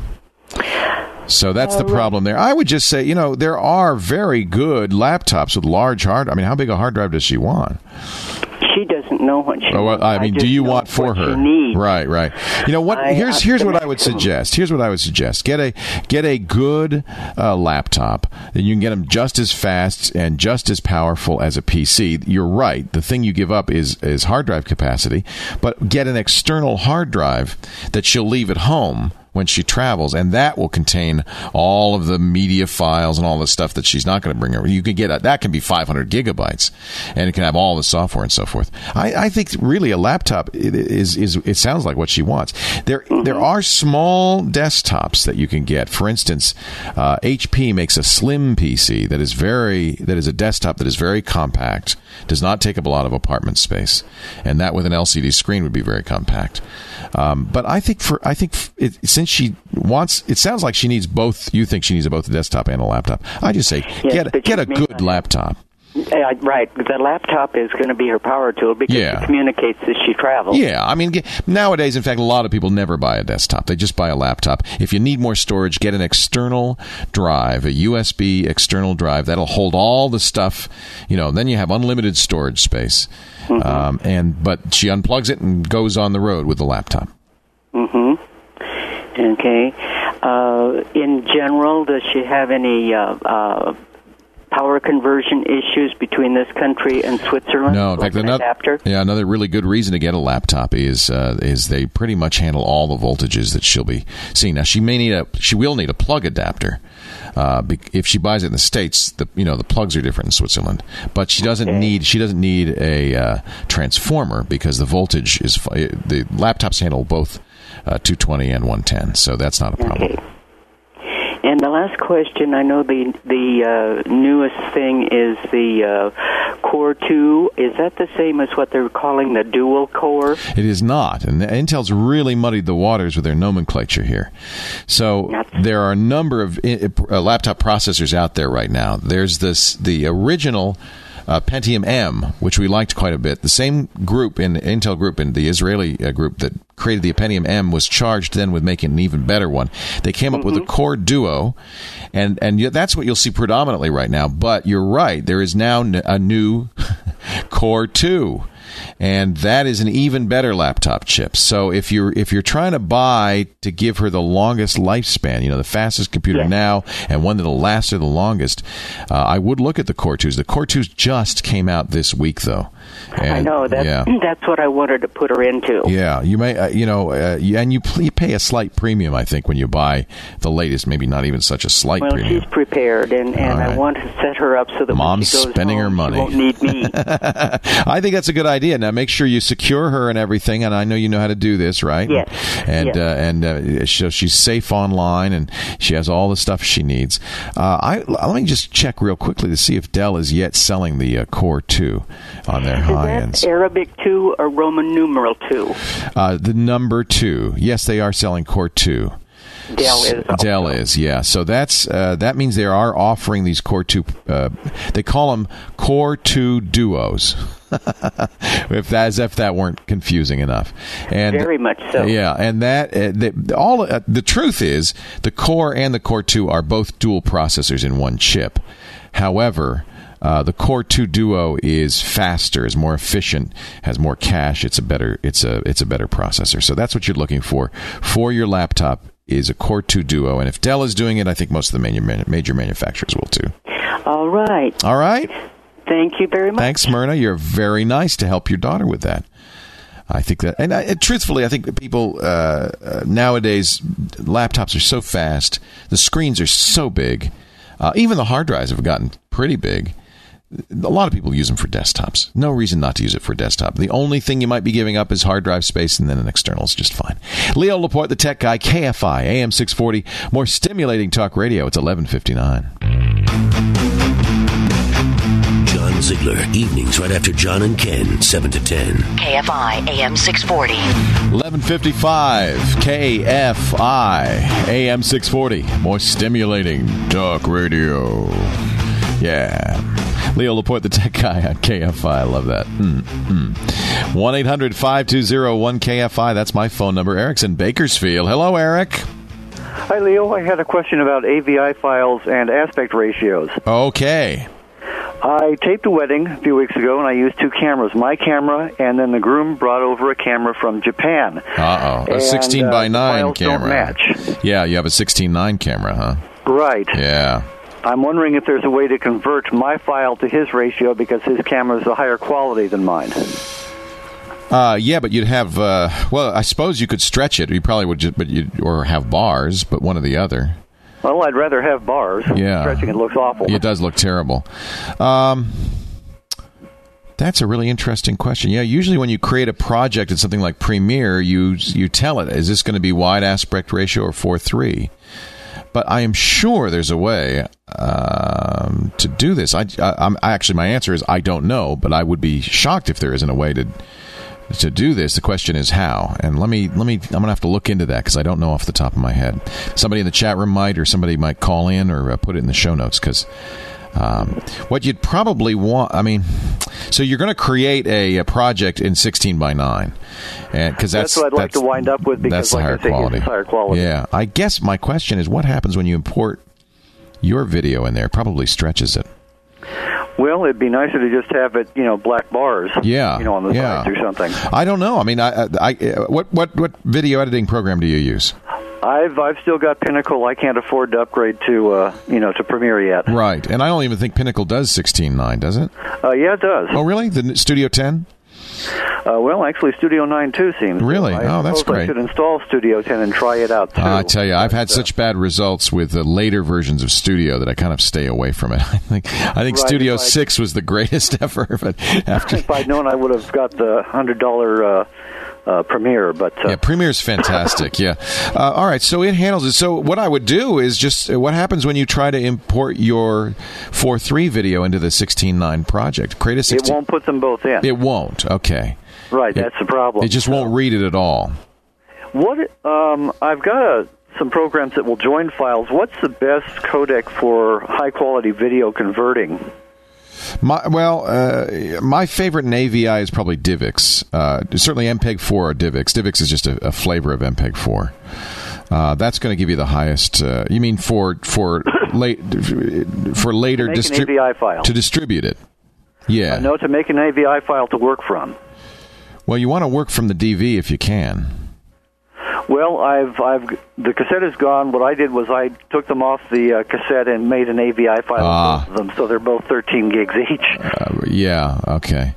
Speaker 1: So that's the problem there. I would just say, there are very good laptops with large how big a hard drive does she want?
Speaker 7: She doesn't know what she wants.
Speaker 1: Do you want for her? Right. You know what? Here's what I would suggest. Get a good laptop. Then you can get them just as fast and just as powerful as a PC. You're right. The thing you give up is hard drive capacity, but get an external hard drive that she'll leave at home when she travels, and that will contain all of the media files and all the stuff that she's not going to bring over. You can get that can be 500 gigabytes, and it can have all the software and so forth. I think really a laptop it sounds like what she wants. There are small desktops that you can get. For instance, HP makes a slim PC that is a desktop that is very compact, does not take up a lot of apartment space, and that with an LCD screen would be very compact. But I think since she wants, it sounds like she needs both. You think she needs both a desktop and a laptop? I just say get a good laptop.
Speaker 7: Right. The laptop is going to be her power tool because it communicates as she travels.
Speaker 1: Yeah. Nowadays, in fact, a lot of people never buy a desktop. They just buy a laptop. If you need more storage, get an external drive, a USB external drive. That'll hold all the stuff. Then you have unlimited storage space. Mm-hmm. But she unplugs it and goes on the road with the laptop.
Speaker 7: Mm-hmm. Okay. In general, does she have any power conversion issues between this country and Switzerland?
Speaker 1: No, in fact, another really good reason to get a laptop is they pretty much handle all the voltages that she'll be seeing. Now, she will need a plug adapter. If she buys it in the States, the plugs are different in Switzerland. But she doesn't need a transformer because the voltage is the laptops handle both 220 and 110, so that's not a problem.
Speaker 7: Okay. And the last question, I know the newest thing is the Core 2. Is that the same as what they're calling the dual core?
Speaker 1: It is not. And Intel's really muddied the waters with their nomenclature here. So there are a number of laptop processors out there right now. There's the original Pentium M, which we liked quite a bit. The same group in Intel group and the Israeli group that created the Pentium M was charged then with making an even better one. They came up with a Core Duo, and that's what you'll see predominantly right now. But you're right, there is now a new Core 2. And that is an even better laptop chip. So if you're trying to buy to give her the longest lifespan, the fastest computer now and one that'll last her the longest, I would look at the Core 2s. The Core 2s just came out this week, though. And,
Speaker 7: I know that's what I wanted to put her into.
Speaker 1: Yeah, you may, and you pay a slight premium, I think, when you buy the latest. Maybe not even such a slight premium.
Speaker 7: Well, she's prepared, and I want to set her up so that
Speaker 1: Mom's
Speaker 7: when she goes
Speaker 1: spending
Speaker 7: home,
Speaker 1: her money.
Speaker 7: She won't need me.
Speaker 1: I think that's a good idea. Now, make sure you secure her and everything, and I know you know how to do this, right?
Speaker 7: Yes.
Speaker 1: And so she's safe online, and she has all the stuff she needs. Let me just check real quickly to see if Dell is yet selling the Core 2 on their high ends.
Speaker 7: Is that Arabic 2 or Roman numeral 2?
Speaker 1: The number 2. Yes, they are selling Core 2.
Speaker 7: Dell is,
Speaker 1: yeah. So that means they are offering these Core 2. They call them Core 2 Duos. if that weren't confusing enough, and
Speaker 7: very much so.
Speaker 1: Yeah, and the truth is the Core and the Core 2 are both dual processors in one chip. However, the Core 2 Duo is faster, is more efficient, has more cache. It's a better processor. So that's what you're looking for your laptop. Is a Core 2 Duo, and if Dell is doing it, I think most of the major manufacturers will too.
Speaker 7: All right. Thank you very much.
Speaker 1: Thanks, Myrna. You're very nice to help your daughter with that. I think that, and truthfully, I think people nowadays, laptops are so fast, the screens are so big, even the hard drives have gotten pretty big, a lot of people use them for desktops. No reason not to use it for desktop. The only thing you might be giving up is hard drive space, and then an external is just fine. Leo Laporte, the tech guy, KFI, AM 640, more stimulating talk radio. It's 11:59.
Speaker 3: John Ziegler, evenings right after John and Ken, 7 to 10.
Speaker 2: KFI AM 640.
Speaker 1: 11:55, KFI, AM 640, more stimulating talk radio. Yeah. Leo Laporte, the tech guy on KFI. I love that. 1-800-520-1KFI. That's my phone number. Eric's in Bakersfield. Hello, Eric.
Speaker 8: Hi, Leo. I had a question about AVI files and aspect ratios.
Speaker 1: Okay.
Speaker 8: I taped a wedding a few weeks ago, and I used two cameras. My camera, and then the groom brought over a camera from Japan.
Speaker 1: A 16:9 camera.
Speaker 8: Don't match.
Speaker 1: Yeah, you have a 16:9 camera, huh?
Speaker 8: Right.
Speaker 1: Yeah.
Speaker 8: I'm wondering if there's a way to convert my file to his ratio because his camera is a higher quality than mine.
Speaker 1: Yeah, but you'd have. Well, I suppose you could stretch it. You probably would, or have bars, but one or the other.
Speaker 8: Well, I'd rather have bars.
Speaker 1: Yeah.
Speaker 8: Stretching it looks awful.
Speaker 1: It does look terrible. That's a really interesting question. Yeah, usually when you create a project in something like Premiere, you tell it, is this going to be wide aspect ratio or 4:3? But I am sure there's a way to do this. Actually, my answer is I don't know, but I would be shocked if there isn't a way to do this. The question is how. And I'm going to have to look into that because I don't know off the top of my head. Somebody in the chat room might, or somebody might call in or put it in the show notes because what you'd probably want, so you're going to create a project in 16:9, and because
Speaker 8: that's what I'd like to wind up with because, like I say, it's higher quality.
Speaker 1: Yeah, I guess my question is, what happens when you import your video in there? It probably stretches it.
Speaker 8: Well, it'd be nicer to just have it, black bars.
Speaker 1: Yeah,
Speaker 8: on the sides or something.
Speaker 1: I don't know. What video editing program do you use?
Speaker 8: I've still got Pinnacle. I can't afford to upgrade to Premiere yet.
Speaker 1: Right, and I don't even think Pinnacle does 16:9, does it?
Speaker 8: Yeah, it does.
Speaker 1: Oh, really? The Studio 10?
Speaker 8: Well, actually, Studio 9 too seems.
Speaker 1: Really? That's great.
Speaker 8: I should install Studio 10 and try it out too.
Speaker 1: I tell you, I've had such bad results with the later versions of Studio that I kind of stay away from it. I think Studio 6 was the greatest ever. But
Speaker 8: if I'd known, I would have got the $100 Premiere, but
Speaker 1: yeah, Premiere's fantastic. Yeah. All right, so it handles it. So what I would do is just what happens when you try to import your 4:3 video into the 16:9 project? Create a 16.
Speaker 8: It won't put them both in.
Speaker 1: It won't. Okay.
Speaker 8: Right, that's the problem.
Speaker 1: It just won't read it at all.
Speaker 8: I've got some programs that will join files. What's the best codec for high quality video converting?
Speaker 1: My favorite in AVI is probably DivX. Certainly MPEG-4 or DivX. DivX is just a flavor of MPEG-4. That's going to give you the highest. You mean for later
Speaker 8: AVI file
Speaker 1: to distribute it? Yeah.
Speaker 8: No, to make an AVI file to work from.
Speaker 1: Well, you want to work from the DV if you can.
Speaker 8: Well, the cassette is gone. What I did was I took them off the cassette and made an AVI file of both of them, so they're both 13 gigs each.
Speaker 1: Yeah, okay.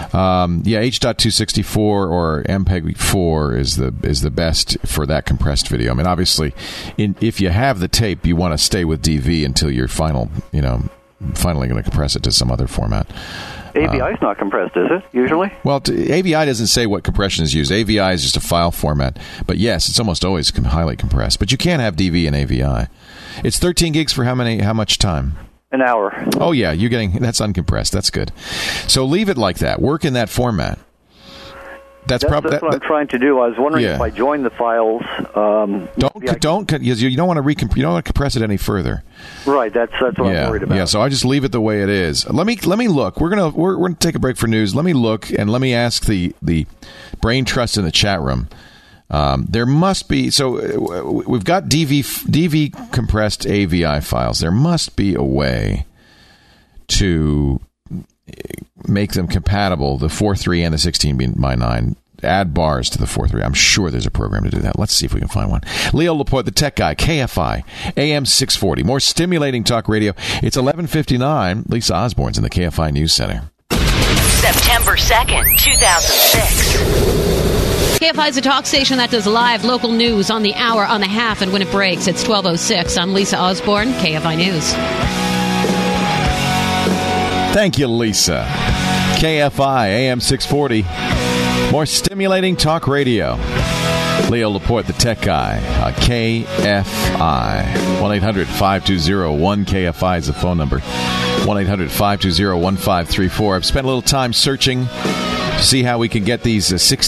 Speaker 1: H.264 or MPEG-4 is the best for that compressed video. Obviously, if you have the tape, you want to stay with DV until you're finally going to compress it to some other format.
Speaker 8: AVI is not compressed, is it, usually?
Speaker 1: Well, AVI doesn't say what compression is used. AVI is just a file format. But yes, it's almost always highly compressed. But you can have DV and AVI. It's 13 gigs for how much time?
Speaker 8: An hour.
Speaker 1: Oh, yeah, that's uncompressed. That's good. So leave it like that. Work in that format. That's what I'm trying
Speaker 8: to do. I was wondering if I join the files.
Speaker 1: Don't you don't want to compress it any further.
Speaker 8: Right. That's what I'm worried about.
Speaker 1: Yeah. So I just leave it the way it is. Let me look. We're gonna take a break for news. Let me look and let me ask the Brain Trust in the chat room. There must be. So we've got DV compressed AVI files. There must be a way to make them compatible, the 4.3 and the 16:9. Add bars to the 4.3. I'm sure there's a program to do that. Let's see if we can find one. Leo Laporte, the tech guy, KFI, AM 640. More stimulating talk radio. It's 11:59. Lisa Osborne's in the KFI News Center.
Speaker 2: September 2nd, 2006.
Speaker 9: KFI is a talk station that does live local news on the hour, on the half, and when it breaks. It's 12:06. I'm Lisa Osborne, KFI News.
Speaker 1: Thank you, Lisa. KFI, AM 640. More stimulating talk radio. Leo Laporte, the tech guy. KFI. 1-800-520-1KFI is the phone number. 1-800-520-1534. I've spent a little time searching to see how we can get these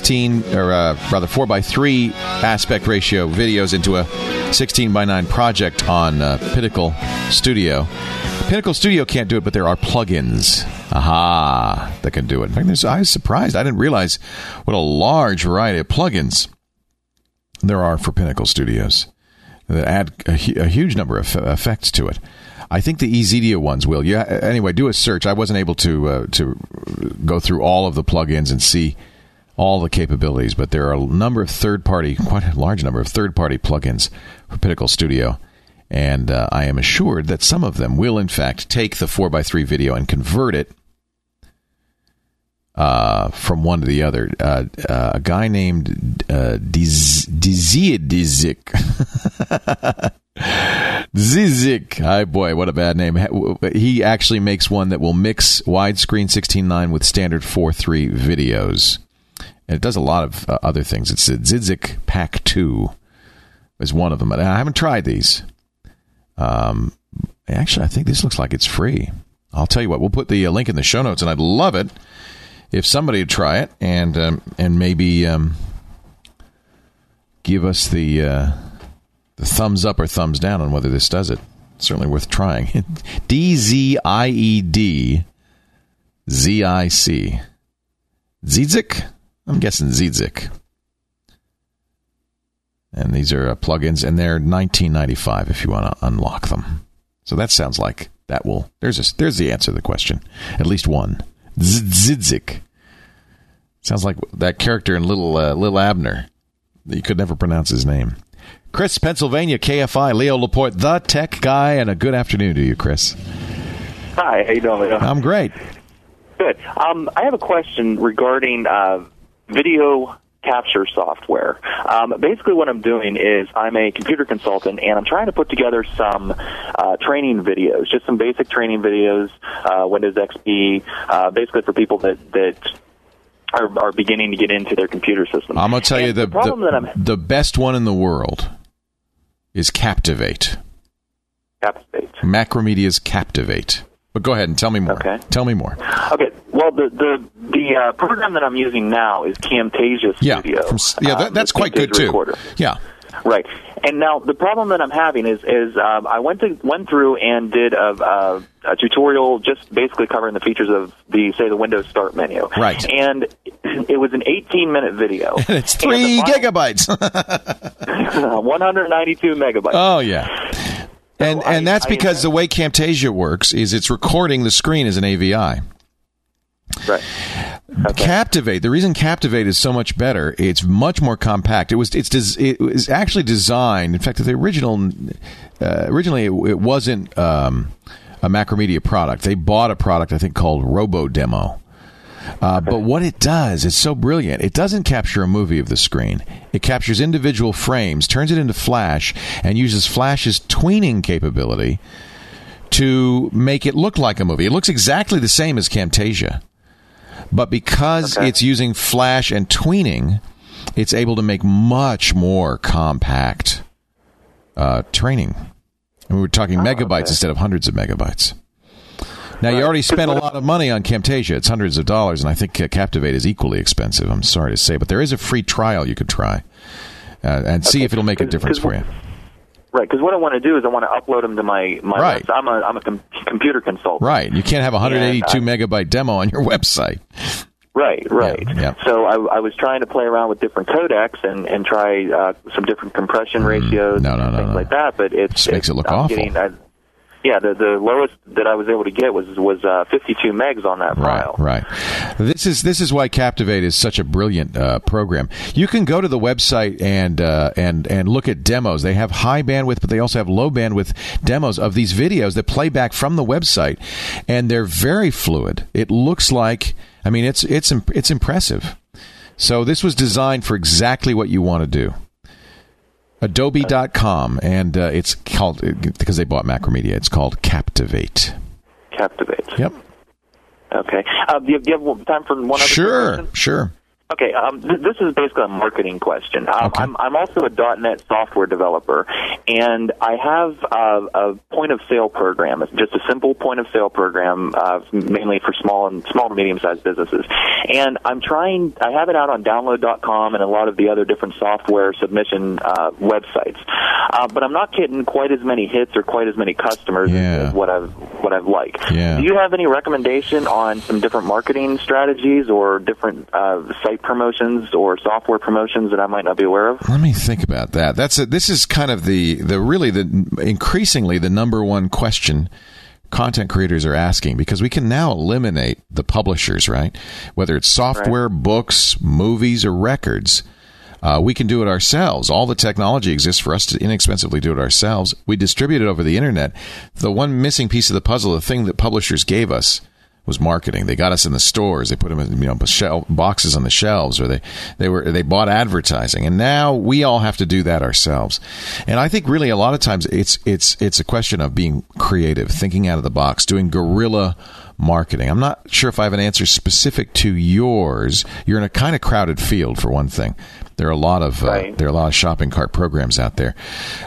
Speaker 1: 4:3 aspect ratio videos into a 16:9 project on Pinnacle Studio. Pinnacle Studio can't do it, but there are plugins. That can do it. In fact, I was surprised. I didn't realize what a large variety of plugins there are for Pinnacle Studios that add a huge number of effects to it. I think the Ezedia ones will. Yeah. Anyway, do a search. I wasn't able to go through all of the plugins and see all the capabilities, but there are a number of quite a large number of third-party plugins for Pinnacle Studio. And I am assured that some of them will, in fact, take the 4:3 video and convert it from one to the other. A guy named Dzizik. Zizik. Hi, boy, what a bad name. He actually makes one that will mix widescreen 16:9 with standard 4:3 videos. And it does a lot of other things. It's a Zizik Pack 2 is one of them. And I haven't tried these. Actually, I think this looks like it's free. I'll tell you what, we'll put the link in the show notes, and I'd love it if somebody would try it and maybe give us the thumbs up or thumbs down on whether this does it. It's certainly worth trying. DZIED ZIC. Zizik? I'm guessing Zizik. And these are plugins, and they're $19.95 if you want to unlock them. So that sounds like that will. There's the answer to the question. At least one. Zizik. Sounds like that character in Little Abner. You could never pronounce his name. Chris, Pennsylvania, KFI, Leo Laporte, the tech guy, and a good afternoon to you, Chris.
Speaker 10: Hi, how you doing, Leo?
Speaker 1: I'm great.
Speaker 10: Good. I have a question regarding video capture software. Basically what I'm doing is I'm a computer consultant, and I'm trying to put together some training videos, just some basic training videos, Windows XP, basically for people that are beginning to get into their computer system.
Speaker 1: I'm going to tell you the best one in the world is Captivate. Macromedia's Captivate. But go ahead and tell me more.
Speaker 10: Okay.
Speaker 1: Tell me more.
Speaker 10: Okay. Well, the program that I'm using now is Camtasia Studio.
Speaker 1: That's quite good too.
Speaker 10: Recorder.
Speaker 1: Yeah.
Speaker 10: Right. And now the problem that I'm having is I went through and did a tutorial just basically covering the features of the Windows Start menu.
Speaker 1: Right.
Speaker 10: And it was an 18-minute video.
Speaker 1: And it's 3 gigabytes.
Speaker 10: 192 megabytes.
Speaker 1: Oh, yeah. And that's because the way Camtasia works is it's recording the screen as an AVI.
Speaker 10: Right. Okay.
Speaker 1: Captivate. The reason Captivate is so much better, it's much more compact. It was actually designed. In fact, the originally it wasn't a Macromedia product. They bought a product I think called RoboDemo. But what it does, it's so brilliant. It doesn't capture a movie of the screen. It captures individual frames, turns it into Flash, and uses Flash's tweening capability to make it look like a movie. It looks exactly the same as Camtasia. But because it's using Flash and tweening, it's able to make much more compact training. And we were talking megabytes instead of hundreds of megabytes. Now, you already spent a lot of money on Camtasia. It's hundreds of dollars, and I think Captivate is equally expensive. I'm sorry to say, but there is a free trial you could try and see if it'll make a difference for you.
Speaker 10: Right, because what I want to do is I want to upload them to my website. I'm a computer consultant.
Speaker 1: Right, you can't have a 182 megabyte demo on your website.
Speaker 10: Right.
Speaker 1: Yeah.
Speaker 10: So I was trying to play around with different codecs and try some different compression ratios and things like that, but it
Speaker 1: makes it look awful.
Speaker 10: The lowest that I was able to get was 52 megs on that file.
Speaker 1: Right. This is why Captivate is such a brilliant program. You can go to the website and look at demos. They have high bandwidth, but they also have low bandwidth demos of these videos that play back from the website, and they're very fluid. It looks like, I mean, it's impressive. So this was designed for exactly what you want to do. Adobe.com, and it's called, because they bought Macromedia, it's called Captivate.
Speaker 10: Captivate.
Speaker 1: Yep.
Speaker 10: Okay. Do you have time for one other question?
Speaker 1: Sure.
Speaker 10: Okay, this is basically a marketing question.
Speaker 1: Okay.
Speaker 10: I'm also a .NET software developer, and I have a point-of-sale program. It's just a simple point-of-sale program, mainly for small to medium-sized businesses. And I have it out on download.com and a lot of the other different software submission websites. But I'm not getting quite as many hits or quite as many customers as what I've liked.
Speaker 1: Yeah.
Speaker 10: Do you have any recommendation on some different marketing strategies or different site promotions or software promotions that I might not be aware of?
Speaker 1: Let me think about that. This is kind of the increasingly the number one question content creators are asking, because we can now eliminate the publishers, right? Whether it's software, books, movies, or records. We can do it ourselves. All the technology exists for us to inexpensively do it ourselves. We distribute it over the internet. The one missing piece of the puzzle, the thing that publishers gave us, was marketing. They got us in the stores. They put them in boxes on the shelves, or they bought advertising. And now we all have to do that ourselves. And I think really a lot of times it's a question of being creative, thinking out of the box, doing guerrilla marketing. I'm not sure if I have an answer specific to yours. You're in a kind of crowded field, for one thing. There are a lot of shopping cart programs out there,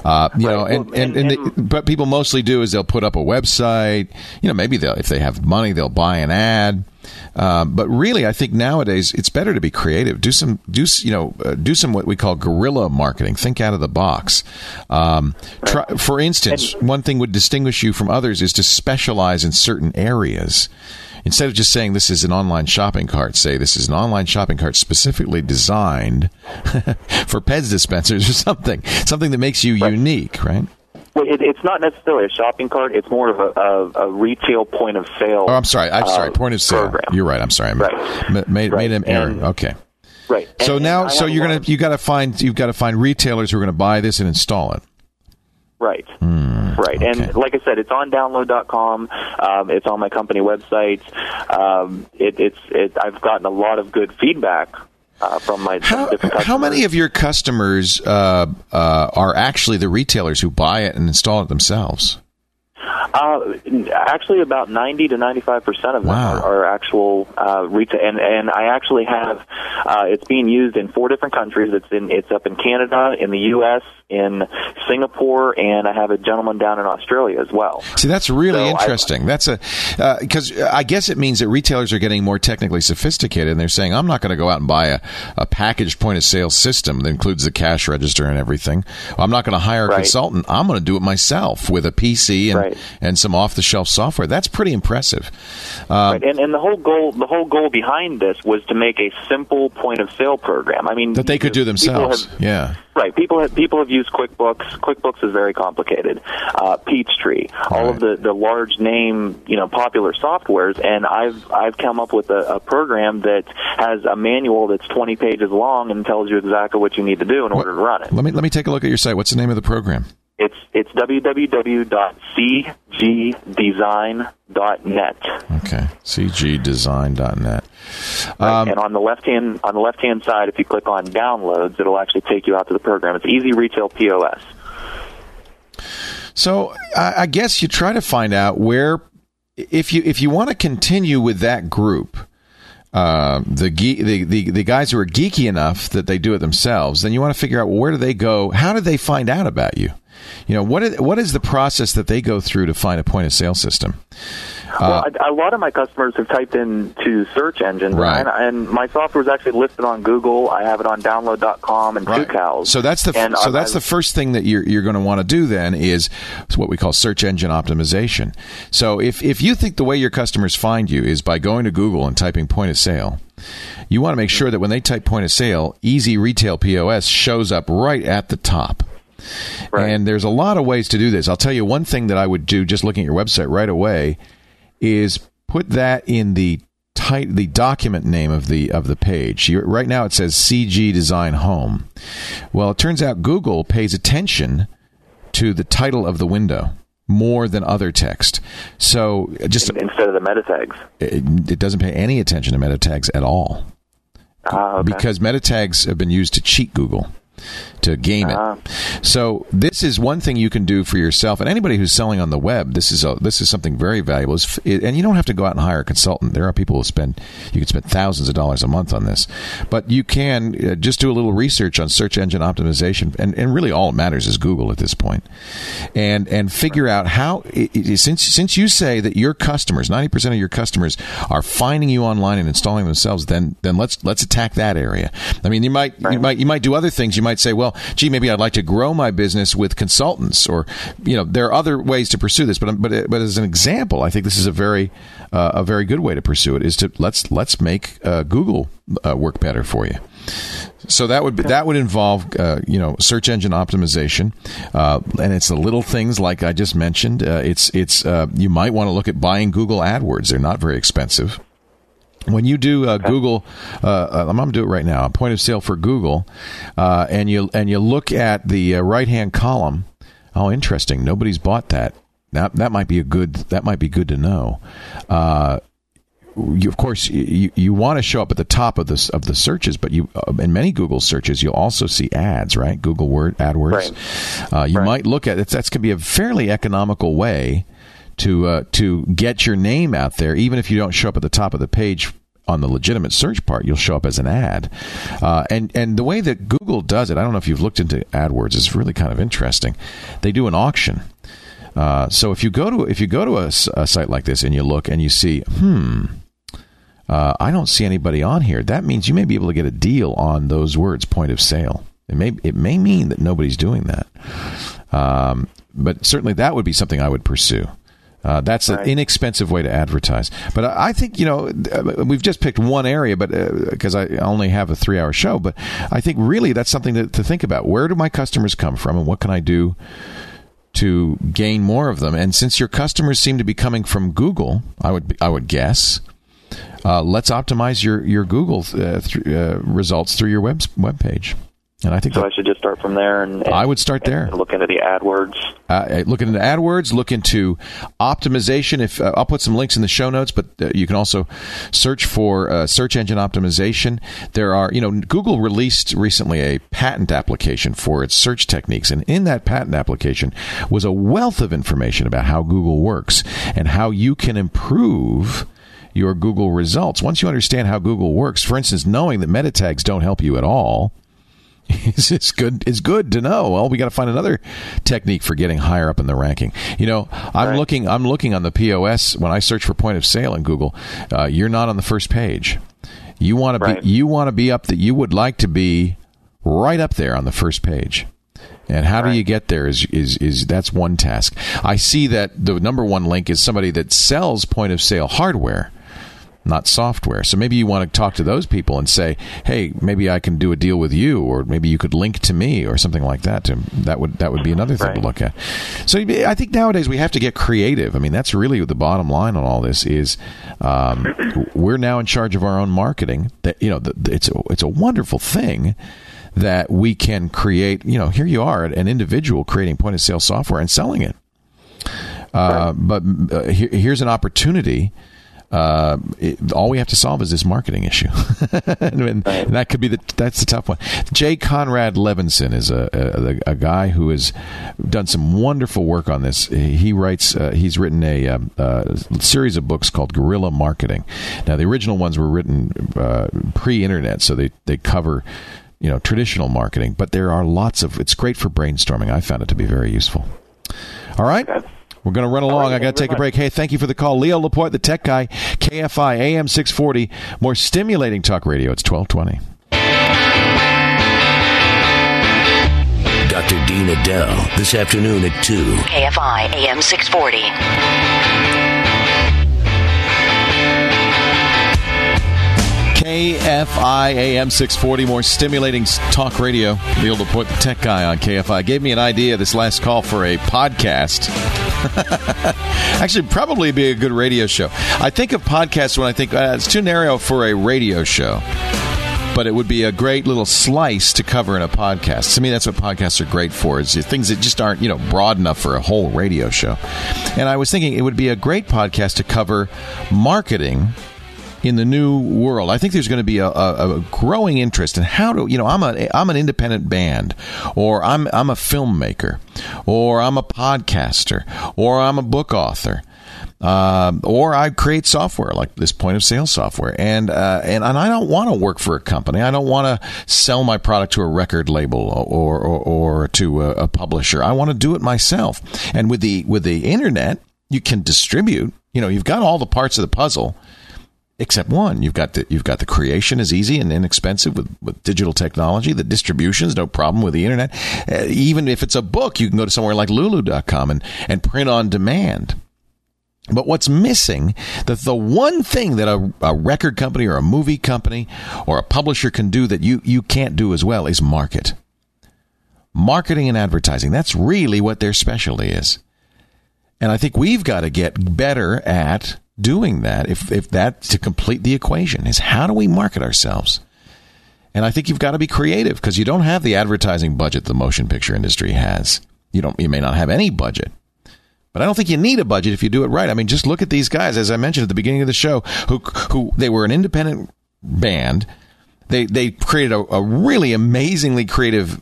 Speaker 1: but people mostly do is they'll put up a website. Maybe if they have money, they'll buy an ad. But really, I think nowadays it's better to be creative. Do some what we call guerrilla marketing. Think out of the box. For instance, one thing would distinguish you from others is to specialize in certain areas. Instead of just saying this is an online shopping cart, say this is an online shopping cart specifically designed for Pez dispensers or something that makes you unique, right?
Speaker 10: Well, it's not necessarily a shopping cart. It's more of a retail point of sale.
Speaker 1: Oh, I'm sorry. Point of sale.
Speaker 10: Program.
Speaker 1: You're right. I'm sorry. Made an error. Okay.
Speaker 10: Right.
Speaker 1: So you've got to find retailers who are going to buy this and install it.
Speaker 10: Right. Right. Okay. And like I said, it's on download.com. It's on my company website. I've gotten a lot of good feedback from my different customers.
Speaker 1: How many of your customers are actually the retailers who buy it and install it themselves?
Speaker 10: Actually, about 90 to 95% of them are actual retail, and I actually have it's being used in 4 different countries. It's up in Canada, in the U.S., in Singapore, and I have a gentleman down in Australia as well.
Speaker 1: See, that's really interesting. That's because I guess it means that retailers are getting more technically sophisticated, and they're saying, I'm not going to go out and buy a packaged point of sale system that includes the cash register and everything. I'm not going to hire a consultant. I'm going to do it myself with a PC and some off-the-shelf software. That's pretty impressive.
Speaker 10: And the whole goal behind this was to make a simple point of sale program. I mean,
Speaker 1: that they could do themselves.
Speaker 10: Right. People have used QuickBooks. QuickBooks is very complicated. Peachtree, all of the large name, popular softwares, and I've come up with a program that has a manual that's 20 pages long and tells you exactly what you need to do in order to run it.
Speaker 1: Let me take a look at your site. What's the name of the program?
Speaker 10: It's www.cgdesign.net.
Speaker 1: Okay, cgdesign.net.
Speaker 10: And on the left hand side, if you click on downloads, it'll actually take you out to the program. It's Easy Retail POS.
Speaker 1: So I guess you try to find out where, if you want to continue with that group, the guys who are geeky enough that they do it themselves, then you want to figure out, well, where do they go? How did they find out about you? What is the process that they go through to find a point of sale system?
Speaker 10: Well, a lot of my customers have typed into search engines, and my software is actually listed on Google. I have it on download.com and Tucows.
Speaker 1: So that's the first thing that you're going to want to do then is what we call search engine optimization. So if you think the way your customers find you is by going to Google and typing point of sale, you want to make sure that when they type point of sale, Easy Retail POS shows up right at the top. Right. And there's a lot of ways to do this. I'll tell you one thing that I would do just looking at your website right away is put that in the document name of the page. Right now it says CG Design Home. Well, it turns out Google pays attention to the title of the window more than other text. So just
Speaker 10: instead of the meta tags,
Speaker 1: it doesn't pay any attention to meta tags at all.
Speaker 10: Okay.
Speaker 1: Because meta tags have been used to cheat Google. to game it. So this is one thing you can do for yourself, and anybody who's selling on the web. This is something very valuable, and you don't have to go out and hire a consultant. There are people who you can spend thousands of dollars a month on this, but you can just do a little research on search engine optimization, and really all it matters is Google at this point, and figure out how. Since you say that your customers, 90% of your customers, are finding you online and installing themselves, then let's attack that area. I mean, you might do other things. You might say, well, gee, maybe I'd like to grow my business with consultants, or there are other ways to pursue this. But as an example, I think this is a very good way to pursue it. Is to let's make Google work better for you. So that would involve search engine optimization, and it's the little things like I just mentioned. It's you might want to look at buying Google AdWords. They're not very expensive. When you do Google, I'm going to do it right now. Point of sale for Google, and you look at the right hand column. Oh, interesting. Nobody's bought that. That might be good to know. Of course, you want to show up at the top of the searches, but in many Google searches you'll also see ads, right? Google AdWords. Right. You might look at it. That's going to be a fairly economical way to get your name out there, even if you don't show up at the top of the page on the legitimate search part. You'll show up as an ad, and the way that Google does it, I don't know if you've looked into AdWords. It's really kind of interesting. They do an auction. So if you go to a site like this and you look and you see, I don't see anybody on here. That means you may be able to get a deal on those words, point of sale. It may mean that nobody's doing that, but certainly that would be something I would pursue. That's an inexpensive way to advertise. But I think, we've just picked one area, but because I only have a 3-hour show. But I think really that's something to think about. Where do my customers come from, and what can I do to gain more of them? And since your customers seem to be coming from Google, I would guess, let's optimize your Google results through your web page. And I think
Speaker 10: so. I should just start from there, and
Speaker 1: I would start there.
Speaker 10: Look into the AdWords.
Speaker 1: Look into AdWords. Look into optimization. If I'll put some links in the show notes, but you can also search for search engine optimization. There are, Google released recently a patent application for its search techniques, and in that patent application was a wealth of information about how Google works and how you can improve your Google results. Once you understand how Google works, for instance, knowing that meta tags don't help you at all. It's good to know. Well, we got to find another technique for getting higher up in the ranking. I'm looking on the POS when I search for point of sale in Google. You're not on the first page. You want to be up that you would like to be right up there on the first page. And how do you get there is that's one task. I see that the number one link is somebody that sells point of sale hardware, not software. So maybe you want to talk to those people and say, hey, maybe I can do a deal with you, or maybe you could link to me or something like that. That would be another thing to look at. So I think nowadays we have to get creative. I mean, that's really the bottom line on all this is we're now in charge of our own marketing. That it's a wonderful thing that we can create. Here you are, an individual creating point of sale software and selling it. But here's an opportunity. All we have to solve is this marketing issue, and that could be that's the tough one. J. Conrad Levinson is a guy who has done some wonderful work on this. He writes. He's written a series of books called Guerrilla Marketing. Now, the original ones were written pre-internet, so they cover traditional marketing. But there are lots of. It's great for brainstorming. I found it to be very useful. All right. Okay. We're going to run along. I got to take a break. Hey, thank you for the call. Leo Laporte, the tech guy, KFI, AM 640. More stimulating talk radio. It's 1220.
Speaker 3: Dr. Dean Adele, this afternoon at 2.
Speaker 2: KFI, AM 640.
Speaker 1: KFI AM 640, more stimulating talk radio. Leo Laporte, the tech guy on KFI, gave me an idea this last call for a podcast. Actually, probably be a good radio show. I think of podcasts when I think it's too narrow for a radio show, but it would be a great little slice to cover in a podcast. To me, that's what podcasts are great for, is things that just aren't, broad enough for a whole radio show. And I was thinking it would be a great podcast to cover marketing in the new world. I think there's going to be a growing interest in how to, I'm an independent band, or I'm a filmmaker, or I'm a podcaster, or I'm a book author. Or I create software like this point of sale software, and I don't want to work for a company. I don't want to sell my product to a record label or to a publisher. I want to do it myself. And with the internet, you can distribute. You've got all the parts of the puzzle, except one. You've got the creation is easy and inexpensive with digital technology. The distribution is no problem with the internet. Even if it's a book, you can go to somewhere like Lulu.com and print on demand. But what's missing, the one thing that a record company or a movie company or a publisher can do that you can't do as well is market. Marketing and advertising. That's really what their specialty is. And I think we've got to get better at doing that. If that to complete the equation is how do we market ourselves? And I think you've got to be creative because you don't have the advertising budget the motion picture industry has. You may not have any budget. But I don't think you need a budget if you do it right. I mean, just look at these guys, as I mentioned at the beginning of the show, who they were an independent band. They created a really amazingly creative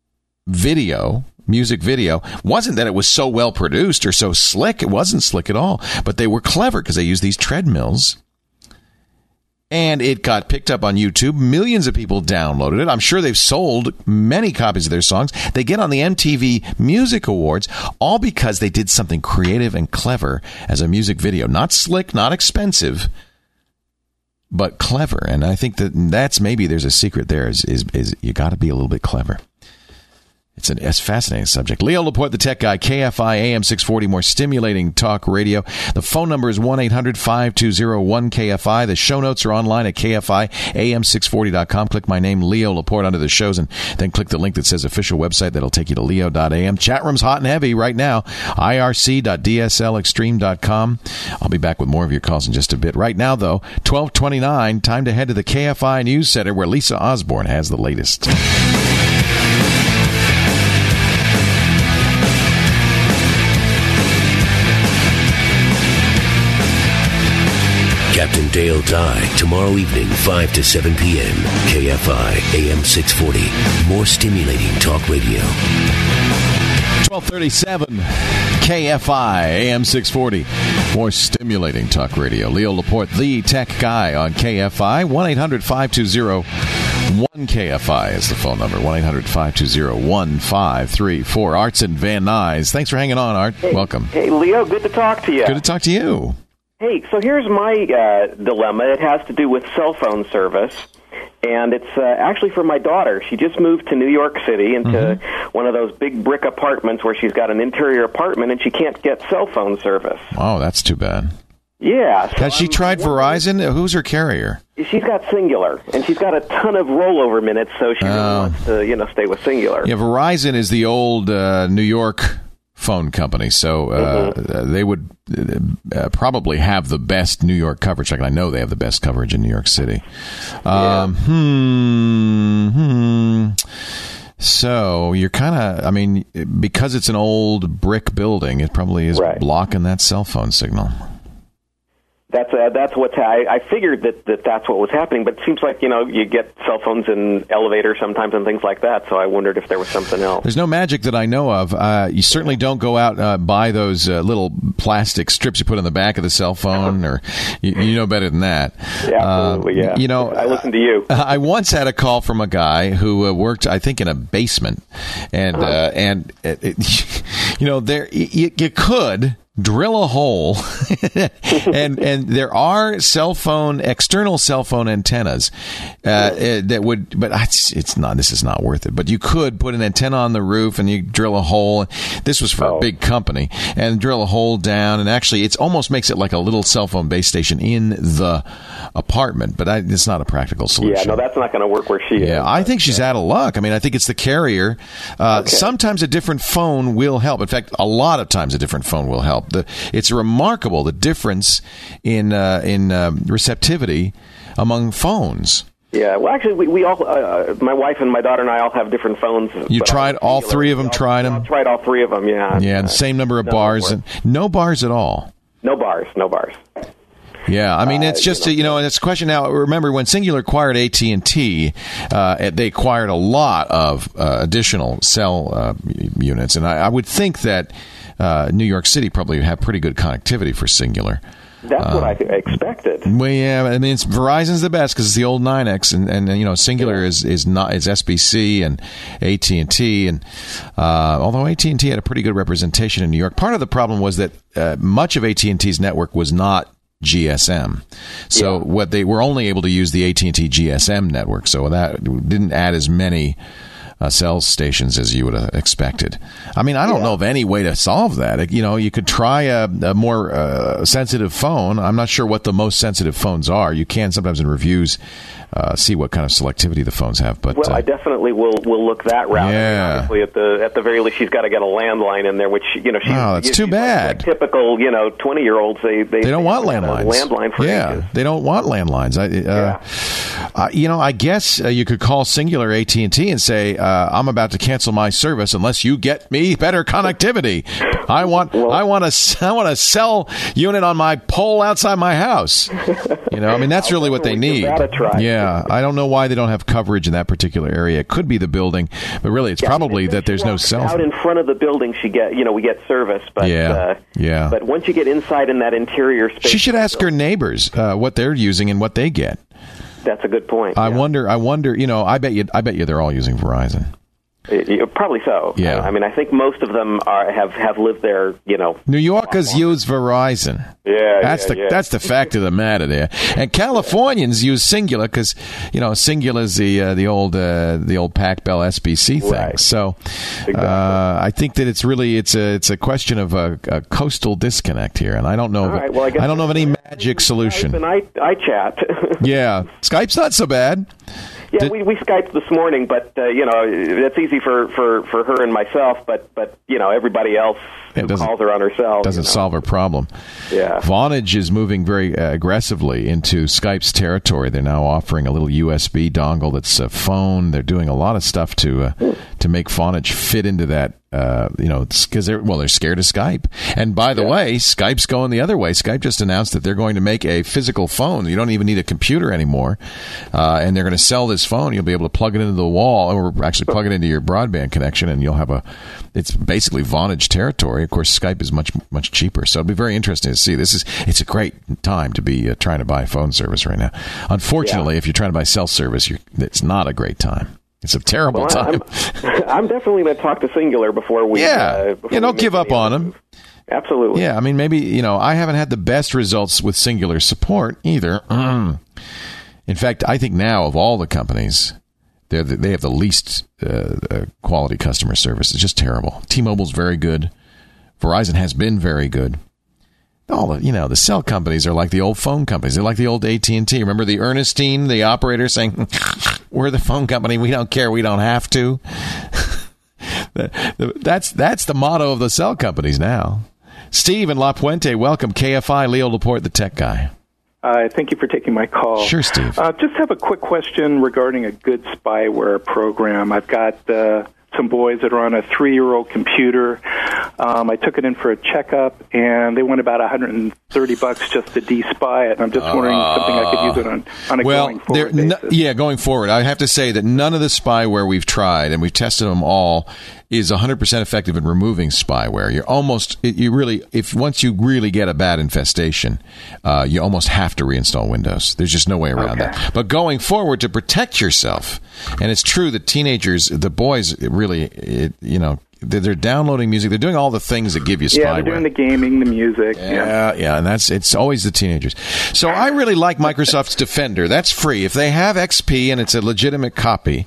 Speaker 1: music video. Wasn't that it was so well produced or so slick. It wasn't slick at all. But they were clever because they used these treadmills. And it got picked up on YouTube. Millions of people downloaded it. I'm sure they've sold many copies of their songs. They get on the MTV Music Awards, all because they did something creative and clever as a music video. Not slick, not expensive, but clever. And I think that's maybe there's a secret there is you got to be a little bit clever. It's a fascinating subject. Leo Laporte, the tech guy, KFI AM 640, more stimulating talk radio. The phone number is 1-800-520-1KFI. The show notes are online at KFIAM640.com. Click my name, Leo Laporte, under the shows, and then click the link that says official website. That'll take you to leo.am. Chat room's hot and heavy right now. irc.dslextreme.com. I'll be back with more of your calls in just a bit. Right now, though, 12:29, time to head to the KFI News Center where Lisa Osborne has the latest.
Speaker 3: Captain Dale Dye, tomorrow evening, 5 to 7 p.m. KFI AM 640. More stimulating talk radio.
Speaker 1: 1237 KFI AM 640. More stimulating talk radio. Leo Laporte, the tech guy on KFI. 1-800-520-1KFI is the phone number. 1-800-520-1534. Art's in Van Nuys. Thanks for hanging on, Art.
Speaker 11: Hey,
Speaker 1: welcome.
Speaker 11: Hey, Leo. Good to talk to you.
Speaker 1: Good to talk to you.
Speaker 11: Hey, so here's my dilemma. It has to do with cell phone service, and it's actually for my daughter. She just moved to New York City into one of those big brick apartments where she's got an interior apartment, and she can't get cell phone service.
Speaker 1: Oh, that's too bad.
Speaker 11: Yeah. So
Speaker 1: has she tried Verizon? Who's her carrier?
Speaker 11: She's got Singular, and she's got a ton of rollover minutes, so she really wants to, stay with Singular.
Speaker 1: Yeah, Verizon is the old New York phone company, so they would probably have the best New York coverage. Like I know they have the best coverage in New York City. So you're kind of, because it's an old brick building, it probably is blocking that cell phone signal.
Speaker 11: That's what's. I figured that's what was happening, but it seems like you get cell phones in elevators sometimes and things like that. So I wondered if there was something else.
Speaker 1: There's no magic that I know of. You certainly don't go out buy those little plastic strips you put on the back of the cell phone, or you know better than that.
Speaker 11: Yeah, absolutely. Yeah. I listen to you.
Speaker 1: I once had a call from a guy who worked, I think, in a basement, and there you could drill a hole and there are external cell phone antennas that would, but this is not worth it. But you could put an antenna on the roof and you drill a hole. This was for a big company, and drill a hole down, and actually it almost makes it like a little cell phone base station in the apartment, but it's not a practical solution.
Speaker 11: Yeah, no, that's not going to work where she is.
Speaker 1: Yeah, I think she's out of luck. I think it's the carrier. Sometimes a different phone will help. In fact, a lot of times a different phone will help. It's remarkable the difference in receptivity among phones.
Speaker 11: Yeah, well, actually, we all, my wife and my daughter and I all have different phones.
Speaker 1: You tried all three of them? Tried them?
Speaker 11: I tried all three of them. Yeah.
Speaker 1: Yeah, the same number of bars, and no bars at all.
Speaker 11: No bars.
Speaker 1: Yeah, I mean, it's just, and it's a question now. Remember, when Cingular acquired AT&T, they acquired a lot of additional cell units. And I would think that New York City probably have pretty good connectivity for Cingular.
Speaker 11: That's what I expected.
Speaker 1: Well, yeah, I mean, Verizon's the best because it's the old 9X, and Cingular is SBC and AT&T, and although AT&T had a pretty good representation in New York, part of the problem was that much of AT&T's network was not GSM, so what they were only able to use the AT&T GSM network, so that didn't add as many cell stations as you would have expected. I mean, I don't know of any way to solve that. You could try a more sensitive phone. I'm not sure what the most sensitive phones are. You can sometimes in reviews see what kind of selectivity the phones have. But
Speaker 11: I definitely will look that route.
Speaker 1: Yeah.
Speaker 11: Obviously, at the very least, she's got to get a landline in there, which
Speaker 1: that's too bad.
Speaker 11: Like typical 20-year-olds, they
Speaker 1: don't want landlines.
Speaker 11: Landline for ages.
Speaker 1: They don't want landlines. I guess you could call Cingular AT&T and say, I'm about to cancel my service unless you get me better connectivity. I want a cell unit on my pole outside my house. I mean, that's really what they need. Yeah, I don't know why they don't have coverage in that particular area. It could be the building, but really, it's probably that there's no cell.
Speaker 11: Out in front of the building, we get service, but But once you get inside in that interior space,
Speaker 1: she should ask her neighbors what they're using and what they get.
Speaker 11: That's a good point.
Speaker 1: I wonder. I bet you they're all using Verizon.
Speaker 11: Probably so.
Speaker 1: Yeah.
Speaker 11: I mean, I think most of them have lived there.
Speaker 1: New Yorkers use Verizon.
Speaker 11: Yeah,
Speaker 1: that's the fact of the matter there. And Californians use Cingular because Cingular's the old Pac Bell SBC thing.
Speaker 11: Right.
Speaker 1: So
Speaker 11: exactly.
Speaker 1: I think that it's a question of a coastal disconnect here, and I don't know.
Speaker 11: All right, well,
Speaker 1: I don't know of any magic solution.
Speaker 11: And I chat.
Speaker 1: Yeah, Skype's not so bad.
Speaker 11: Yeah, we Skyped this morning, but that's easy for her and myself. But everybody else who calls her on her cell
Speaker 1: doesn't solve her problem.
Speaker 11: Yeah,
Speaker 1: Vonage is moving very aggressively into Skype's territory. They're now offering a little USB dongle that's a phone. They're doing a lot of stuff to make Vonage fit into that. Because they're scared of Skype. And by the way, Skype's going the other way. Skype just announced that they're going to make a physical phone. You don't even need a computer anymore. And they're going to sell this phone. You'll be able to plug it into the wall, or actually plug it into your broadband connection, and you'll have it's basically Vonage territory. Of course, Skype is much, much cheaper. So it'll be very interesting to see. It's a great time to be trying to buy phone service right now. Unfortunately, if you're trying to buy cell service, it's not a great time. It's a terrible time.
Speaker 11: I'm definitely going to talk to Cingular before we.
Speaker 1: Don't give up on them.
Speaker 11: Absolutely.
Speaker 1: Yeah, I mean, maybe I haven't had the best results with Cingular support either. In fact, I think now of all the companies, they have the least quality customer service. It's just terrible. T-Mobile's very good. Verizon has been very good. All the cell companies are like the old phone companies. They're like the old AT&T. Remember the Ernestine, the operator, saying, "We're the phone company. We don't care. We don't have to." That's the motto of the cell companies now. Steve in La Puente, welcome. KFI, Leo Laporte, the tech guy.
Speaker 12: Thank you for taking my call.
Speaker 1: Sure, Steve.
Speaker 12: Just have a quick question regarding a good spyware program. I've got some boys that are on a 3-year-old computer. I took it in for a checkup, and they went about $130 just to de-spy it. And I'm just wondering something I could use it on a going forward basis.
Speaker 1: Going forward, I have to say that none of the spyware we've tried, and we've tested them all, is 100% effective in removing spyware. Once you really get a bad infestation, you almost have to reinstall Windows. There's just no way around that. But going forward, to protect yourself, and it's true that teenagers, the boys, really, they're downloading music. They're doing all the things that give you spyware.
Speaker 12: Yeah, they're doing the gaming, the music.
Speaker 1: Yeah, and it's always the teenagers. So I really like Microsoft's Defender. That's free. If they have XP and it's a legitimate copy,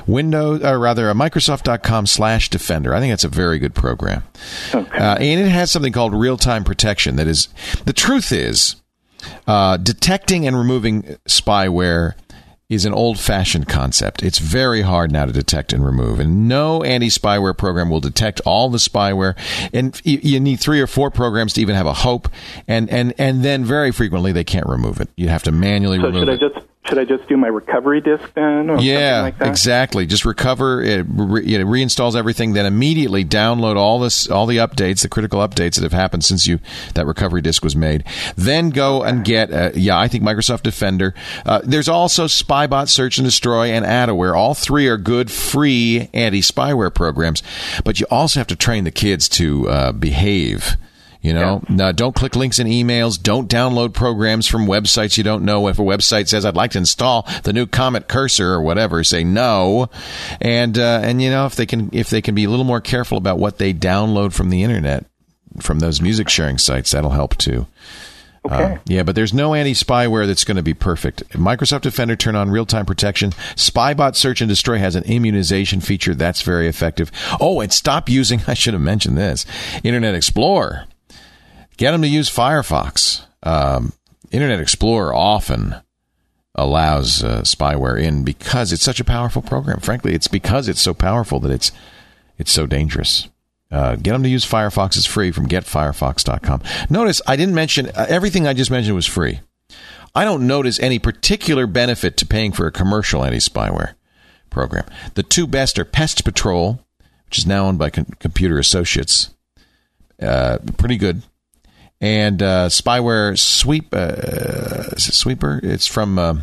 Speaker 1: Microsoft.com/Defender. I think that's a very good program.
Speaker 12: Okay.
Speaker 1: And it has something called real-time protection. That is, the truth is, detecting and removing spyware is an old-fashioned concept. It's very hard now to detect and remove, and no anti-spyware program will detect all the spyware. And you need 3 or 4 programs to even have a hope, and then very frequently they can't remove it. You have to manually remove it.
Speaker 12: should I just do my recovery disk then? Or
Speaker 1: yeah,
Speaker 12: like that?
Speaker 1: Exactly. Just recover. It reinstalls everything. Then immediately download all the updates, the critical updates that have happened since that recovery disk was made. Then go and get, I think Microsoft Defender. There's also Spybot, Search and Destroy, and Adaware. All three are good, free anti-spyware programs. But you also have to train the kids to behave. No, don't click links in emails. Don't download programs from websites you don't know. If a website says, I'd like to install the new Comet Cursor or whatever, say no. And if they can be a little more careful about what they download from the internet, from those music sharing sites, that'll help too.
Speaker 12: Okay.
Speaker 1: But there's no anti-spyware that's going to be perfect. Microsoft Defender, turn on real-time protection. Spybot Search and Destroy has an immunization feature. That's very effective. Oh, and stop using, I should have mentioned this, Internet Explorer. Get them to use Firefox. Internet Explorer often allows spyware in because it's such a powerful program. Frankly, it's because it's so powerful that it's so dangerous. Get them to use Firefox. It's free from getfirefox.com. Notice I didn't mention everything I just mentioned was free. I don't notice any particular benefit to paying for a commercial anti-spyware program. The two best are Pest Patrol, which is now owned by Computer Associates. Pretty good. And Spyware Sweeper. Is it Sweeper? It's from the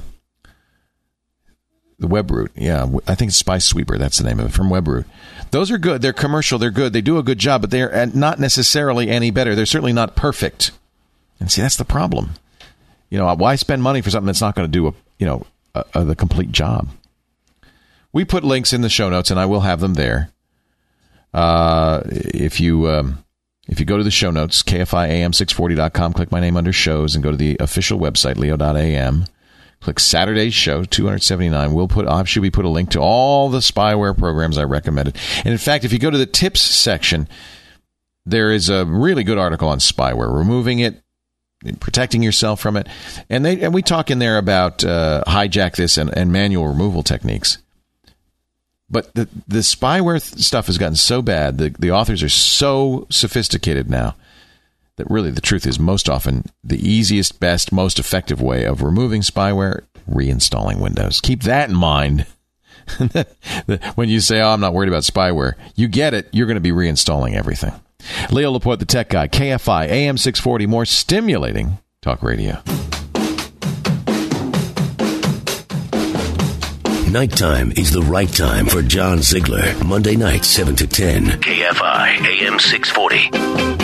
Speaker 1: WebRoot. Yeah, I think it's Spy Sweeper. That's the name of it, from WebRoot. Those are good. They're commercial. They're good. They do a good job, but they're not necessarily any better. They're certainly not perfect. And see, that's the problem. Why spend money for something that's not going to do the complete job? We put links in the show notes, and I will have them there. If you go to the show notes, KFIAM640.com, click my name under shows, and go to the official website, leo.am. Click Saturday's show, 279. We put a link to all the spyware programs I recommended. And in fact, if you go to the tips section, there is a really good article on spyware, removing it, protecting yourself from it. And we talk in there about hijack this and manual removal techniques. But the spyware stuff has gotten so bad, the authors are so sophisticated now, that really the truth is most often the easiest, best, most effective way of removing spyware, reinstalling Windows. Keep that in mind. When you say, I'm not worried about spyware, you get it. You're going to be reinstalling everything. Leo Laporte, the Tech Guy, KFI, AM 640, more stimulating talk radio.
Speaker 3: Nighttime is the right time for John Ziegler. Monday night, 7 to 10. KFI, AM 640.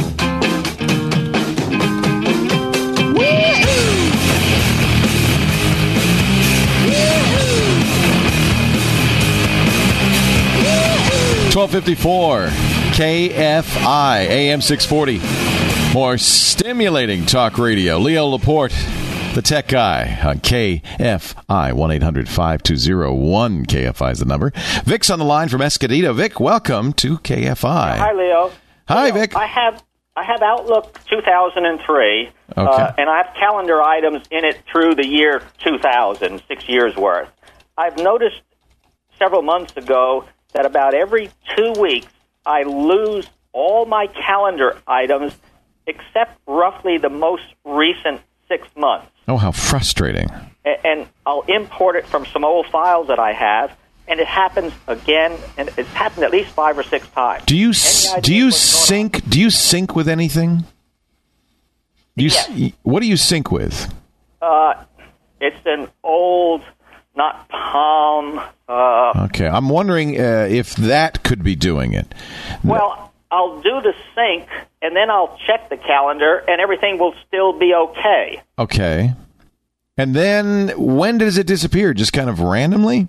Speaker 1: $12.54, KFI, AM 640. More stimulating talk radio. Leo Laporte, the Tech Guy, on KFI, 1-800-5201. KFI is the number. Vic's on the line from Escondido. Vic, welcome to KFI.
Speaker 13: Hi, Leo.
Speaker 1: Hi, Vic.
Speaker 13: I have Outlook 2003, and I have calendar items in it through the year 2000, 6 years worth. I've noticed several months ago that about every 2 weeks I lose all my calendar items except roughly the most recent 6 months.
Speaker 1: Oh, how frustrating.
Speaker 13: And I'll import it from some old files that I have, and it happens again, and it's happened at least 5 or 6 times.
Speaker 1: Do you sync with anything?
Speaker 13: Yes.
Speaker 1: What do you sync with?
Speaker 13: It's an old, not Palm.
Speaker 1: Okay, I'm wondering if that could be doing it.
Speaker 13: Well, I'll do the sync, and then I'll check the calendar, and everything will still be okay.
Speaker 1: Okay. And then when does it disappear? Just kind of randomly?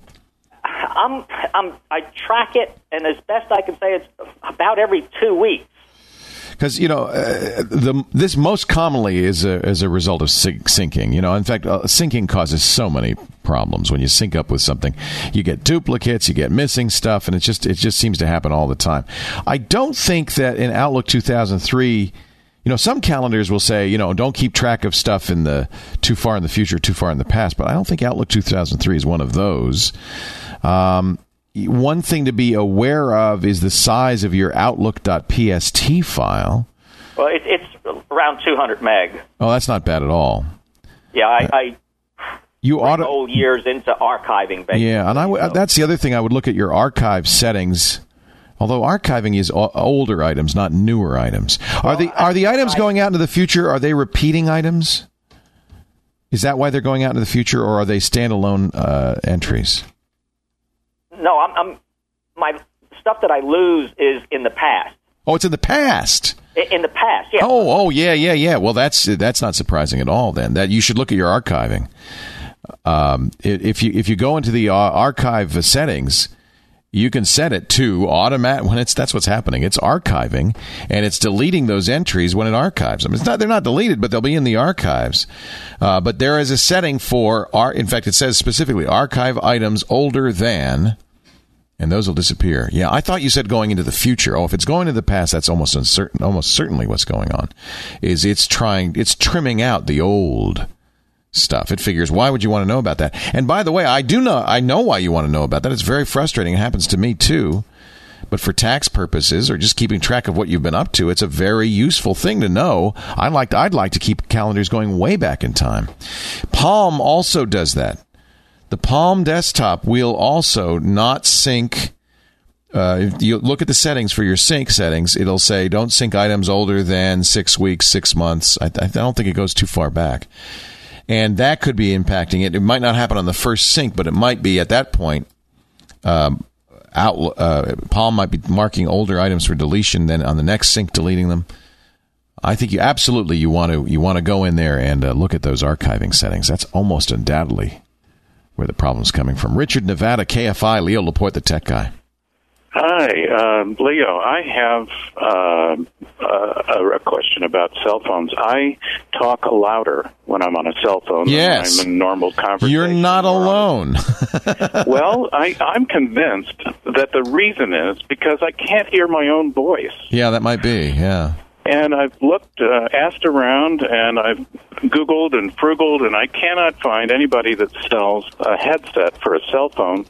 Speaker 13: I track it, and as best I can say, it's about every 2 weeks.
Speaker 1: Because, this most commonly is a result of syncing. In fact, syncing causes so many problems. When you sync up with something, you get duplicates, you get missing stuff, and it just seems to happen all the time. I don't think that in Outlook 2003, some calendars will say, don't keep track of stuff in the too far in the future, too far in the past. But I don't think Outlook 2003 is one of those. One thing to be aware of is the size of your Outlook.pst file.
Speaker 13: Well, it's around 200 meg.
Speaker 1: Oh, that's not bad at all.
Speaker 13: Yeah, bring old years into archiving, basically.
Speaker 1: Yeah, and that's the other thing. I would look at your archive settings. Although archiving is older items, not newer items. Are the items going out into the future? Are they repeating items? Is that why they're going out into the future, or are they standalone entries?
Speaker 13: No, my stuff that I lose is in the past.
Speaker 1: Oh, it's in the past.
Speaker 13: In the past, yeah.
Speaker 1: Oh, yeah. Well, that's not surprising at all. Then that you should look at your archiving. If you go into the archive settings, you can set it to automatic when that's what's happening. It's archiving and it's deleting those entries when it archives them. They're not deleted, but they'll be in the archives. But there is a setting for in fact, it says specifically archive items older than, and those will disappear. Yeah, I thought you said going into the future. Oh, if it's going into the past, that's almost certainly what's going on. It's trimming out the old stuff. It figures, why would you want to know about that? And by the way, I know why you want to know about that. It's very frustrating. It happens to me too. But for tax purposes or just keeping track of what you've been up to, it's a very useful thing to know. I'd like to keep calendars going way back in time. Palm also does that. The Palm desktop will also not sync. If you look at the settings for your sync settings, it'll say don't sync items older than 6 weeks, 6 months. I don't think it goes too far back. And that could be impacting it. It might not happen on the first sync, but it might be at that point. Palm might be marking older items for deletion, then on the next sync deleting them. I think you want to go in there and look at those archiving settings. That's almost undoubtedly where the problem's coming from. Richard, Nevada, KFI, Leo Laporte, the tech guy.
Speaker 14: Hi, Leo. I have a question about cell phones. I talk louder when I'm on a cell phone than I'm in normal conversation.
Speaker 1: You're not alone.
Speaker 14: Well, I'm convinced that the reason is because I can't hear my own voice.
Speaker 1: Yeah, that might be, yeah.
Speaker 14: And I've looked, asked around, and I've Googled and frugaled, and I cannot find anybody that sells a headset for a cell phone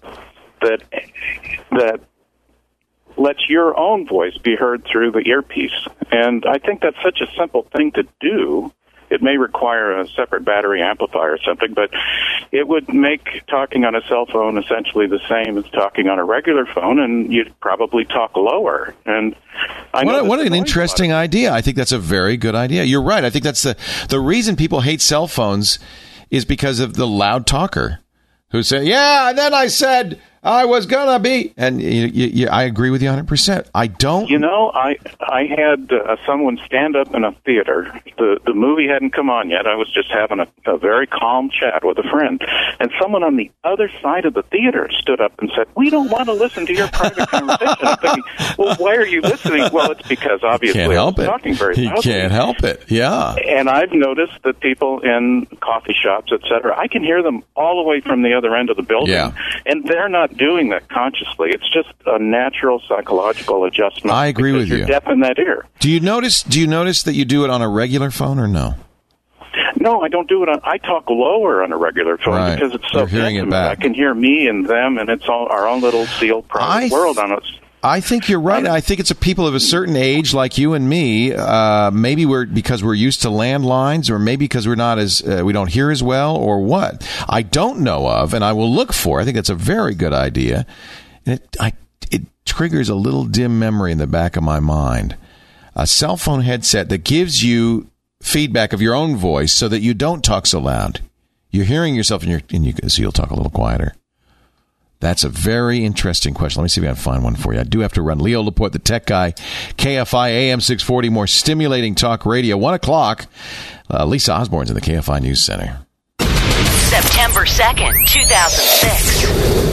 Speaker 14: that lets your own voice be heard through the earpiece. And I think that's such a simple thing to do. It may require a separate battery amplifier or something, but it would make talking on a cell phone essentially the same as talking on a regular phone, and you'd probably talk lower. And
Speaker 1: what an interesting idea. I think that's a very good idea. You're right. I think that's the reason people hate cell phones is because of the loud talker who said, yeah, and then I said I was gonna be, and I agree with you 100%. I don't.
Speaker 14: You know, I had someone stand up in a theater. The movie hadn't come on yet. I was just having a very calm chat with a friend, and someone on the other side of the theater stood up and said, "We don't want to listen to your private conversation." I'm thinking, well, why are you listening? Well, it's because obviously
Speaker 1: I was
Speaker 14: talking very loudly.
Speaker 1: You can't help it. Yeah.
Speaker 14: And I've noticed that people in coffee shops, etc., I can hear them all the way from the other end of the building, and they're not doing that consciously. It's just a natural psychological adjustment.
Speaker 1: I agree with you.
Speaker 14: You're deaf in that ear.
Speaker 1: Do you notice that you do it on a regular phone or no?
Speaker 14: No, I don't do it I talk lower on a regular phone because it's so intimate. I can hear me and them, and it's all our own little sealed private world on us.
Speaker 1: I think you're right. I think it's a people of a certain age, like you and me. Maybe because we're used to landlines, or maybe because we're not we don't hear as well, or what. I don't know of, and I will look for. I think that's a very good idea. And it triggers a little dim memory in the back of my mind. A cell phone headset that gives you feedback of your own voice, so that you don't talk so loud. You're hearing yourself, so you'll talk a little quieter. That's a very interesting question. Let me see if I can find one for you. I do have to run. Leo Laporte, the tech guy, KFI AM 640, more stimulating talk radio. 1 o'clock. Lisa Osborne's in the KFI News Center.
Speaker 2: September 2nd, 2006.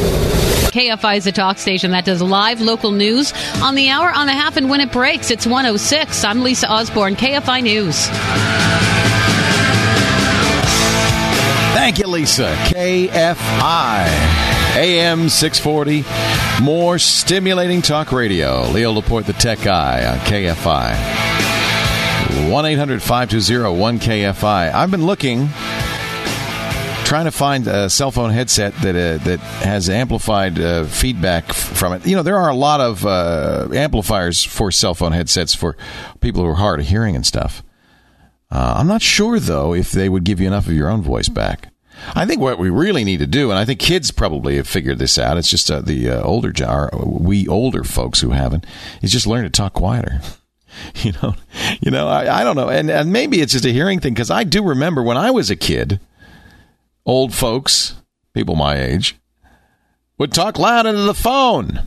Speaker 9: KFI is a talk station that does live local news on the hour, on the half, and when it breaks. It's 1:06. I'm Lisa Osborne, KFI News.
Speaker 1: Thank you, Lisa. KFI. AM 640, more stimulating talk radio. Leo Laporte, the tech guy on KFI. 1-800-520-1KFI. I've been looking, trying to find a cell phone headset that has amplified feedback from it. You know, there are a lot of amplifiers for cell phone headsets for people who are hard of hearing and stuff. I'm not sure, though, if they would give you enough of your own voice back. I think what we really need to do, and I think kids probably have figured this out, it's just the older folks who haven't, is just learn to talk quieter. I don't know. And maybe it's just a hearing thing, because I do remember when I was a kid, old folks, people my age, would talk loud into the phone.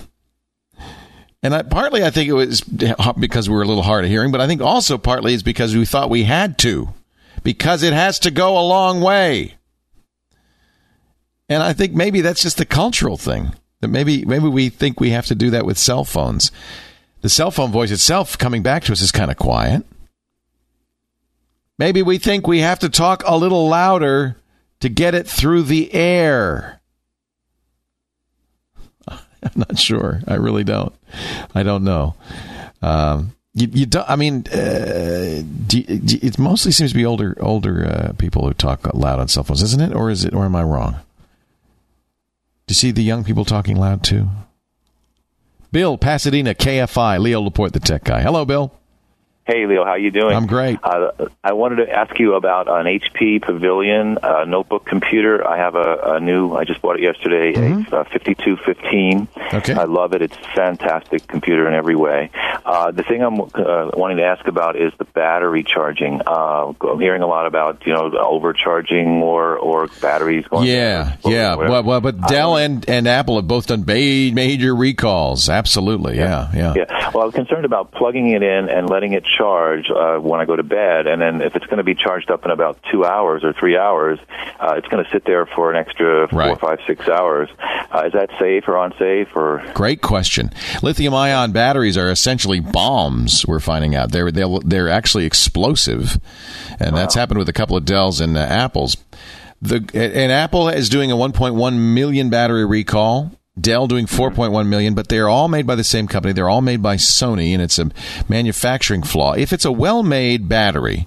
Speaker 1: And partly I think it was because we were a little hard of hearing, but I think also partly it's because we thought we had to, because it has to go a long way. And I think maybe that's just a cultural thing, that maybe we think we have to do that with cell phones. The cell phone voice itself coming back to us is kind of quiet. Maybe we think we have to talk a little louder to get it through the air. I'm not sure. I really don't. I don't know. You don't. I mean, it mostly seems to be older people who talk loud on cell phones, isn't it? Or am I wrong? Do you see the young people talking loud too? Bill, Pasadena, KFI, Leo Laporte, the tech guy. Hello, Bill.
Speaker 15: Hey, Leo, how you doing?
Speaker 1: I'm great.
Speaker 15: I wanted to ask you about an HP Pavilion notebook computer. I have a new, I just bought it yesterday, a 5215.
Speaker 1: Okay.
Speaker 15: I love it. It's a fantastic computer in every way. The thing I'm wanting to ask about is the battery charging. I'm hearing a lot about, overcharging or batteries going
Speaker 1: Yeah. But Dell and Apple have both done major recalls. Absolutely. Yeah.
Speaker 15: Well, I was concerned about plugging it in and letting it charge when I go to bed, and then if it's going to be charged up in about 2 hours or 3 hours, it's going to sit there for an extra 4, 5, 6 hours. Is that safe or unsafe? Or
Speaker 1: great question. Lithium-ion batteries are essentially bombs. We're finding out they're actually explosive, and that's happened with a couple of Dells and Apples. And Apple is doing a 1.1 million battery recall. Dell doing 4.1 million, but they're all made by the same company. They're all made by Sony, and it's a manufacturing flaw. If it's a well-made battery,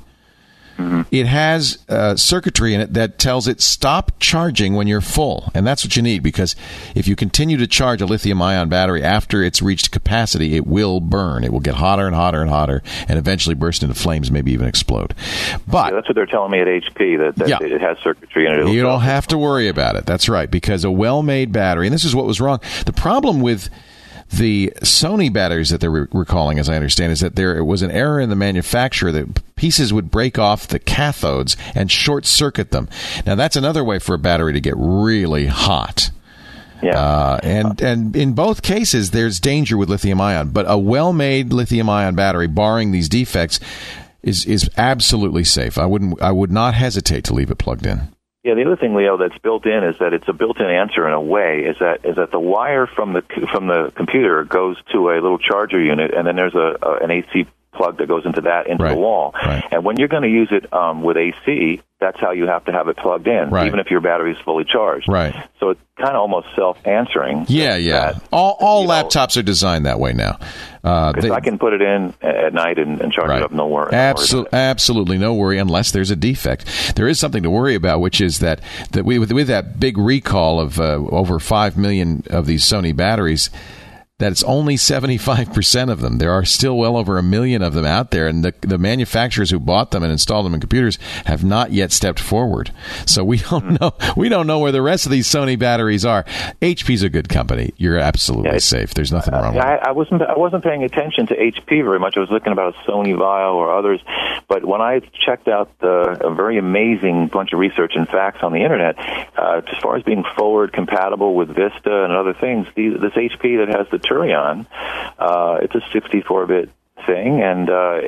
Speaker 1: it has circuitry in it that tells it stop charging when you're full. And that's what you need, because if you continue to charge a lithium-ion battery after it's reached capacity, it will burn. It will get hotter and hotter and hotter and eventually burst into flames, maybe even explode. But
Speaker 15: that's what they're telling me at HP, that it has circuitry in it.
Speaker 1: You don't have to worry about it. That's right, because a well-made battery, and this is what was wrong. The problem with the Sony batteries that they're recalling, as I understand, is that there was an error in the manufacturer that pieces would break off the cathodes and short circuit them. Now, that's another way for a battery to get really hot.
Speaker 15: Yeah.
Speaker 1: And in both cases, there's danger with lithium-ion, but a well-made lithium-ion battery, barring these defects, is absolutely safe. I would not hesitate to leave it plugged in.
Speaker 15: Yeah, the other thing, Leo, that's built in is that it's a built-in answer in a way. Is that the wire from the computer goes to a little charger unit, and then there's an AC plug that goes into the wall.
Speaker 1: Right.
Speaker 15: And when you're going to use it with AC, that's how you have to have it plugged in, even if your battery is fully charged.
Speaker 1: Right.
Speaker 15: So it's kind of almost self-answering.
Speaker 1: Yeah. All laptops are designed that way now.
Speaker 15: Because I can put it in at night and charge it up, no worry.
Speaker 1: Absolutely no worry unless there's a defect. There is something to worry about, which is that with that big recall of over 5 million of these Sony batteries, that it's only 75% of them. There are still well over 1 million of them out there, and the manufacturers who bought them and installed them in computers have not yet stepped forward. So we don't know. We don't know where the rest of these Sony batteries are. HP's a good company. You're absolutely safe. There's nothing wrong with it.
Speaker 15: I wasn't paying attention to HP very much. I was looking about Sony Vaio or others. But when I checked out a very amazing bunch of research and facts on the internet, as far as being forward compatible with Vista and other things, this HP that has the Turion, it's a 64-bit thing, and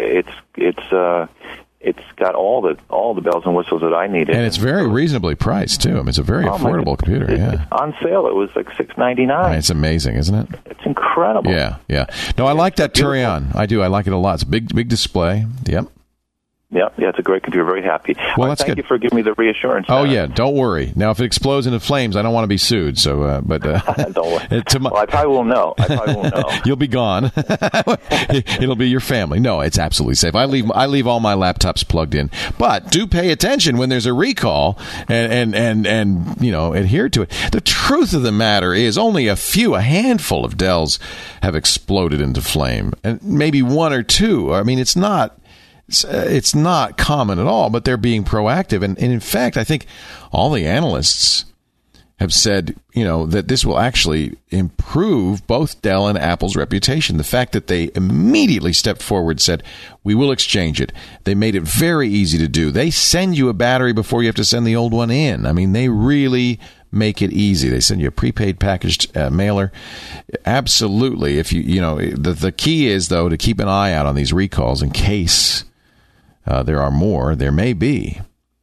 Speaker 15: it's got all the bells and whistles that I needed,
Speaker 1: and it's very reasonably priced too. I mean, it's a very affordable computer.
Speaker 15: It's on sale. It was like $699.
Speaker 1: It's amazing, isn't it?
Speaker 15: It's incredible.
Speaker 1: Yeah. No, I like that Turion. I do. I like it a lot. It's a big display. Yep.
Speaker 15: Yeah, it's a great computer. Very happy.
Speaker 1: Well, that's
Speaker 15: thank
Speaker 1: good.
Speaker 15: You for giving me the reassurance.
Speaker 1: Oh, yeah, don't worry. Now, if it explodes into flames, I don't want to be sued. So, but
Speaker 15: don't worry. Well, I probably won't know.
Speaker 1: You'll be gone. It'll be your family. No, it's absolutely safe. I leave all my laptops plugged in, but do pay attention when there's a recall and adhere to it. The truth of the matter is, only a handful of Dells have exploded into flame, and maybe one or two. I mean, it's not It's not common at all, but they're being proactive. And in fact, I think all the analysts have said, that this will actually improve both Dell and Apple's reputation. The fact that they immediately stepped forward, said, we will exchange it. They made it very easy to do. They send you a battery before you have to send the old one in. I mean, they really make it easy. They send you a prepaid packaged mailer. Absolutely. If the key is, though, to keep an eye out on these recalls in case there are more. There may be.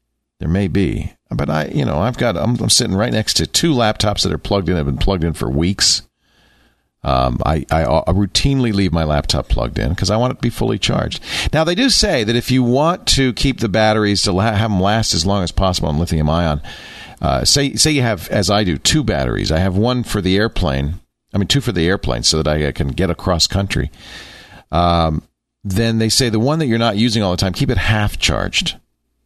Speaker 1: But I'm sitting right next to two laptops that are plugged in. Have been plugged in for weeks. I routinely leave my laptop plugged in because I want it to be fully charged. Now, they do say that if you want to keep the batteries to have them last as long as possible on lithium ion, say you have, as I do, two batteries. I have one for the airplane. Two for the airplane so that I can get across country. Then they say the one that you're not using all the time, keep it half charged.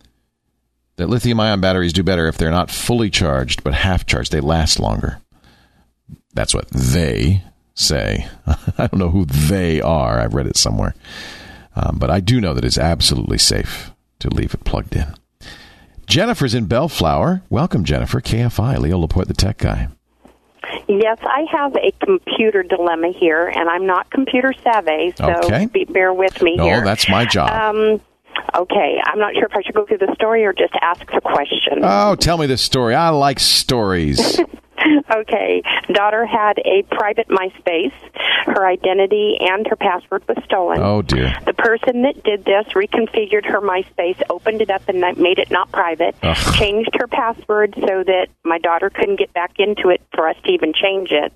Speaker 1: That lithium-ion batteries do better if they're not fully charged, but half charged. They last longer. That's what they say. I don't know who they are. I've read it somewhere. But I do know that it's absolutely safe to leave it plugged in. Jennifer's in Bellflower. Welcome, Jennifer. KFI, Leo Laporte, the tech guy.
Speaker 16: Yes, I have a computer dilemma here, and I'm not computer savvy, so bear with me here.
Speaker 1: No, that's my job.
Speaker 16: Okay, I'm not sure if I should go through the story or just ask the question.
Speaker 1: Oh, tell me the story. I like stories.
Speaker 16: Okay, daughter had a private MySpace. Her identity and her password was stolen.
Speaker 1: Oh, dear.
Speaker 16: The person that did this reconfigured her MySpace, opened it up and made it not private, changed her password so that my daughter couldn't get back into it for us to even change it.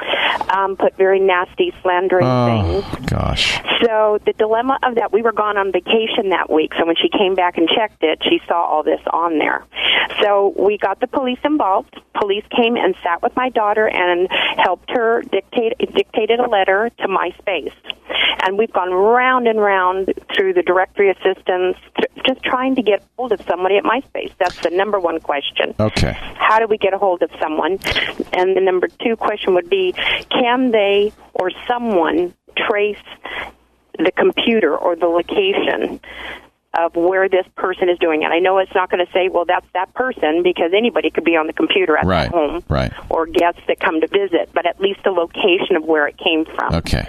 Speaker 16: Put very nasty, slandering things.
Speaker 1: Gosh.
Speaker 16: So the dilemma of that, we were gone on vacation that week, so when she came back and checked it, she saw all this on there. So we got the police involved. Police came and sat with my daughter and helped her dictated a letter to MySpace. And we've gone round and round through the directory assistance, just trying to get hold of somebody at MySpace. That's the number one question.
Speaker 1: Okay.
Speaker 16: How do we get a hold of someone? And the number two question would be, can they or someone trace the computer or the location of where this person is doing it? I know it's not going to say, well, that's that person, because anybody could be on the computer at the home or guests that come to visit, but at least the location of where it came from.
Speaker 1: Okay.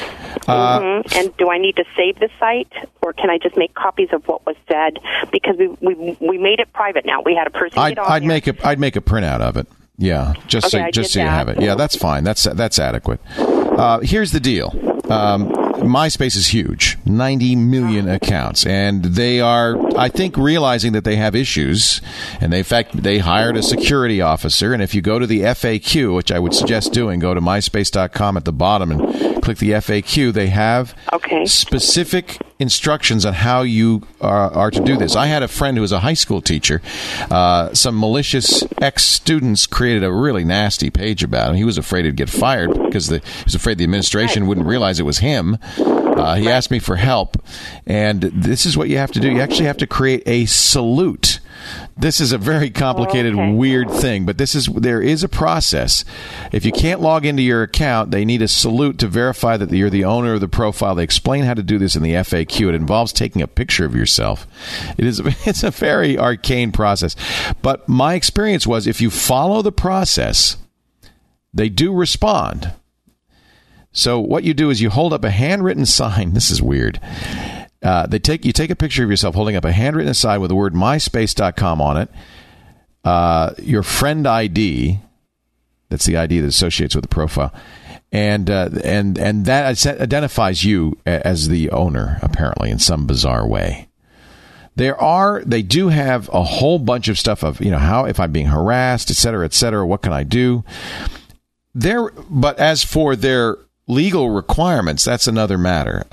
Speaker 16: And do I need to save the site, or can I just make copies of what was said? Because we made it private now. We had a person get on
Speaker 1: I'd make a printout of it. Yeah, just so you have it. Yeah, that's fine. That's adequate. Here's the deal. MySpace is huge, 90 million accounts, and they are, I think, realizing that they have issues, and they hired a security officer. And if you go to the FAQ, which I would suggest doing, go to myspace.com at the bottom and click the FAQ. They have specific instructions on how you are to do this. I had a friend who was a high school teacher. Some malicious ex-students created a really nasty page about him. He was afraid he'd get fired because he was afraid the administration wouldn't realize it was him. He asked me for help, and this is what you have to do. You actually have to create a salute. This is a very complicated, weird thing, but there is a process. If you can't log into your account, they need a salute to verify that you're the owner of the profile. They explain how to do this in the FAQ. It involves taking a picture of yourself. It's a very arcane process. But my experience was, if you follow the process, they do respond. So what you do is you hold up a handwritten sign. This is weird. You take a picture of yourself holding up a handwritten sign with the word myspace.com on it, your friend ID, that's the ID that associates with the profile, and that identifies you as the owner, apparently, in some bizarre way. They do have a whole bunch of stuff of, how, if I'm being harassed, et cetera, what can I do? But as for their legal requirements, that's another matter.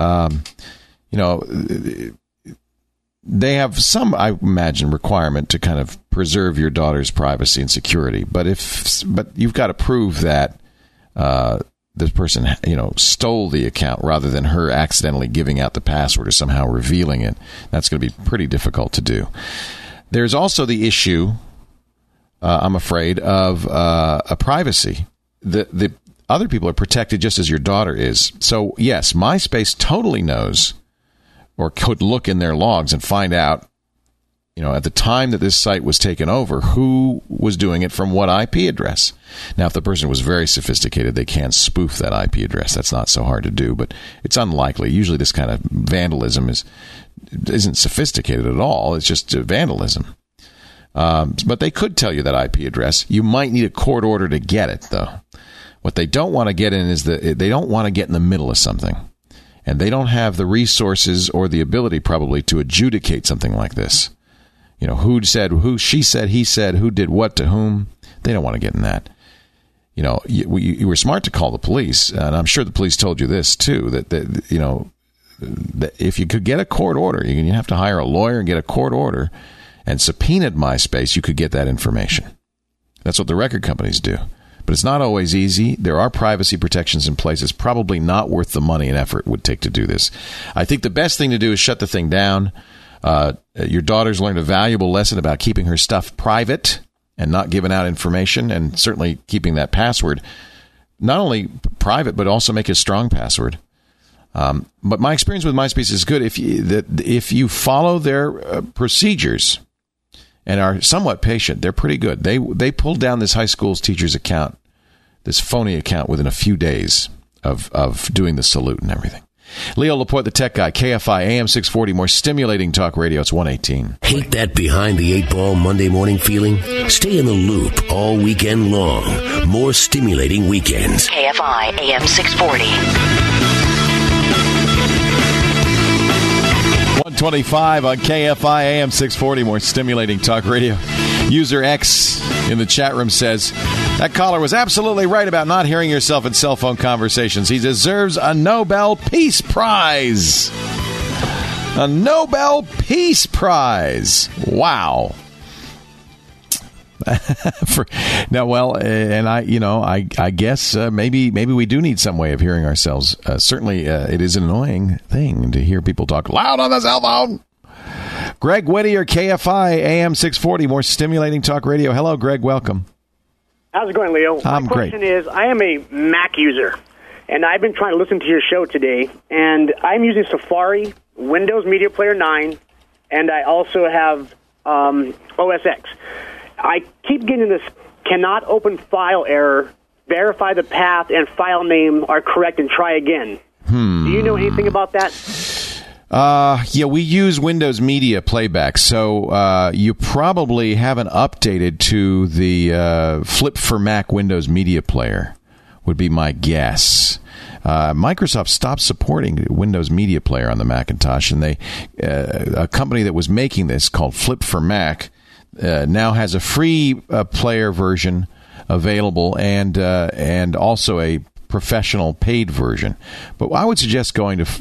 Speaker 1: They have some, I imagine, requirement to kind of preserve your daughter's privacy and security. But you've got to prove that this person, stole the account rather than her accidentally giving out the password or somehow revealing it. That's going to be pretty difficult to do. There's also the issue, I'm afraid, of a privacy. The other people are protected just as your daughter is. So, yes, MySpace totally knows or could look in their logs and find out, at the time that this site was taken over, who was doing it from what IP address. Now, if the person was very sophisticated, they can spoof that IP address. That's not so hard to do, but it's unlikely. Usually this kind of vandalism isn't sophisticated at all. It's just vandalism. But they could tell you that IP address. You might need a court order to get it, though. What they don't want to get in is they don't want to get in the middle of something. And they don't have the resources or the ability probably to adjudicate something like this. Who said, who, she said, he said, who did what to whom. They don't want to get in that. You were smart to call the police, and I'm sure the police told you this too, that if you could get a court order, you have to hire a lawyer and get a court order and subpoenaed MySpace, you could get that information. That's what the record companies do. But it's not always easy. There are privacy protections in place. It's probably not worth the money and effort it would take to do this. I think the best thing to do is shut the thing down. Your daughter's learned a valuable lesson about keeping her stuff private and not giving out information, and certainly keeping that password not only private but also make a strong password. But my experience with MySpace is good if you follow their procedures and are somewhat patient. They're pretty good. They pulled down this high school's teacher's account, this phony account, within a few days of doing the salute and everything. Leo Laporte, the tech guy, KFI, AM 640, more stimulating talk radio. It's 118.
Speaker 3: Hate that behind the 8 ball Monday morning feeling? Stay in the loop all weekend long. More stimulating weekends.
Speaker 2: KFI, AM 640.
Speaker 1: 125 on KFI, AM 640, more stimulating talk radio. User X in the chat room says, that caller was absolutely right about not hearing yourself in cell phone conversations. He deserves a Nobel Peace Prize. A Nobel Peace Prize. Wow. I guess maybe we do need some way of hearing ourselves. Certainly, it is an annoying thing to hear people talk loud on the cell phone. Greg Whittier, KFI, AM 640, more stimulating talk radio. Hello, Greg. Welcome.
Speaker 17: How's it going, Leo?
Speaker 1: I'm
Speaker 17: great. My question is, I am a Mac user, and I've been trying to listen to your show today, and I'm using Safari, Windows Media Player 9, and I also have OS X. I keep getting this cannot open file error, verify the path and file name are correct, and try again. Do you know anything about that?
Speaker 1: Yeah, we use Windows Media Playback, so you probably haven't updated to the Flip for Mac Windows Media Player, would be my guess. Microsoft stopped supporting Windows Media Player on the Macintosh, and a company that was making this called Flip for Mac now has a free player version available, and also a professional paid version. But I would suggest going to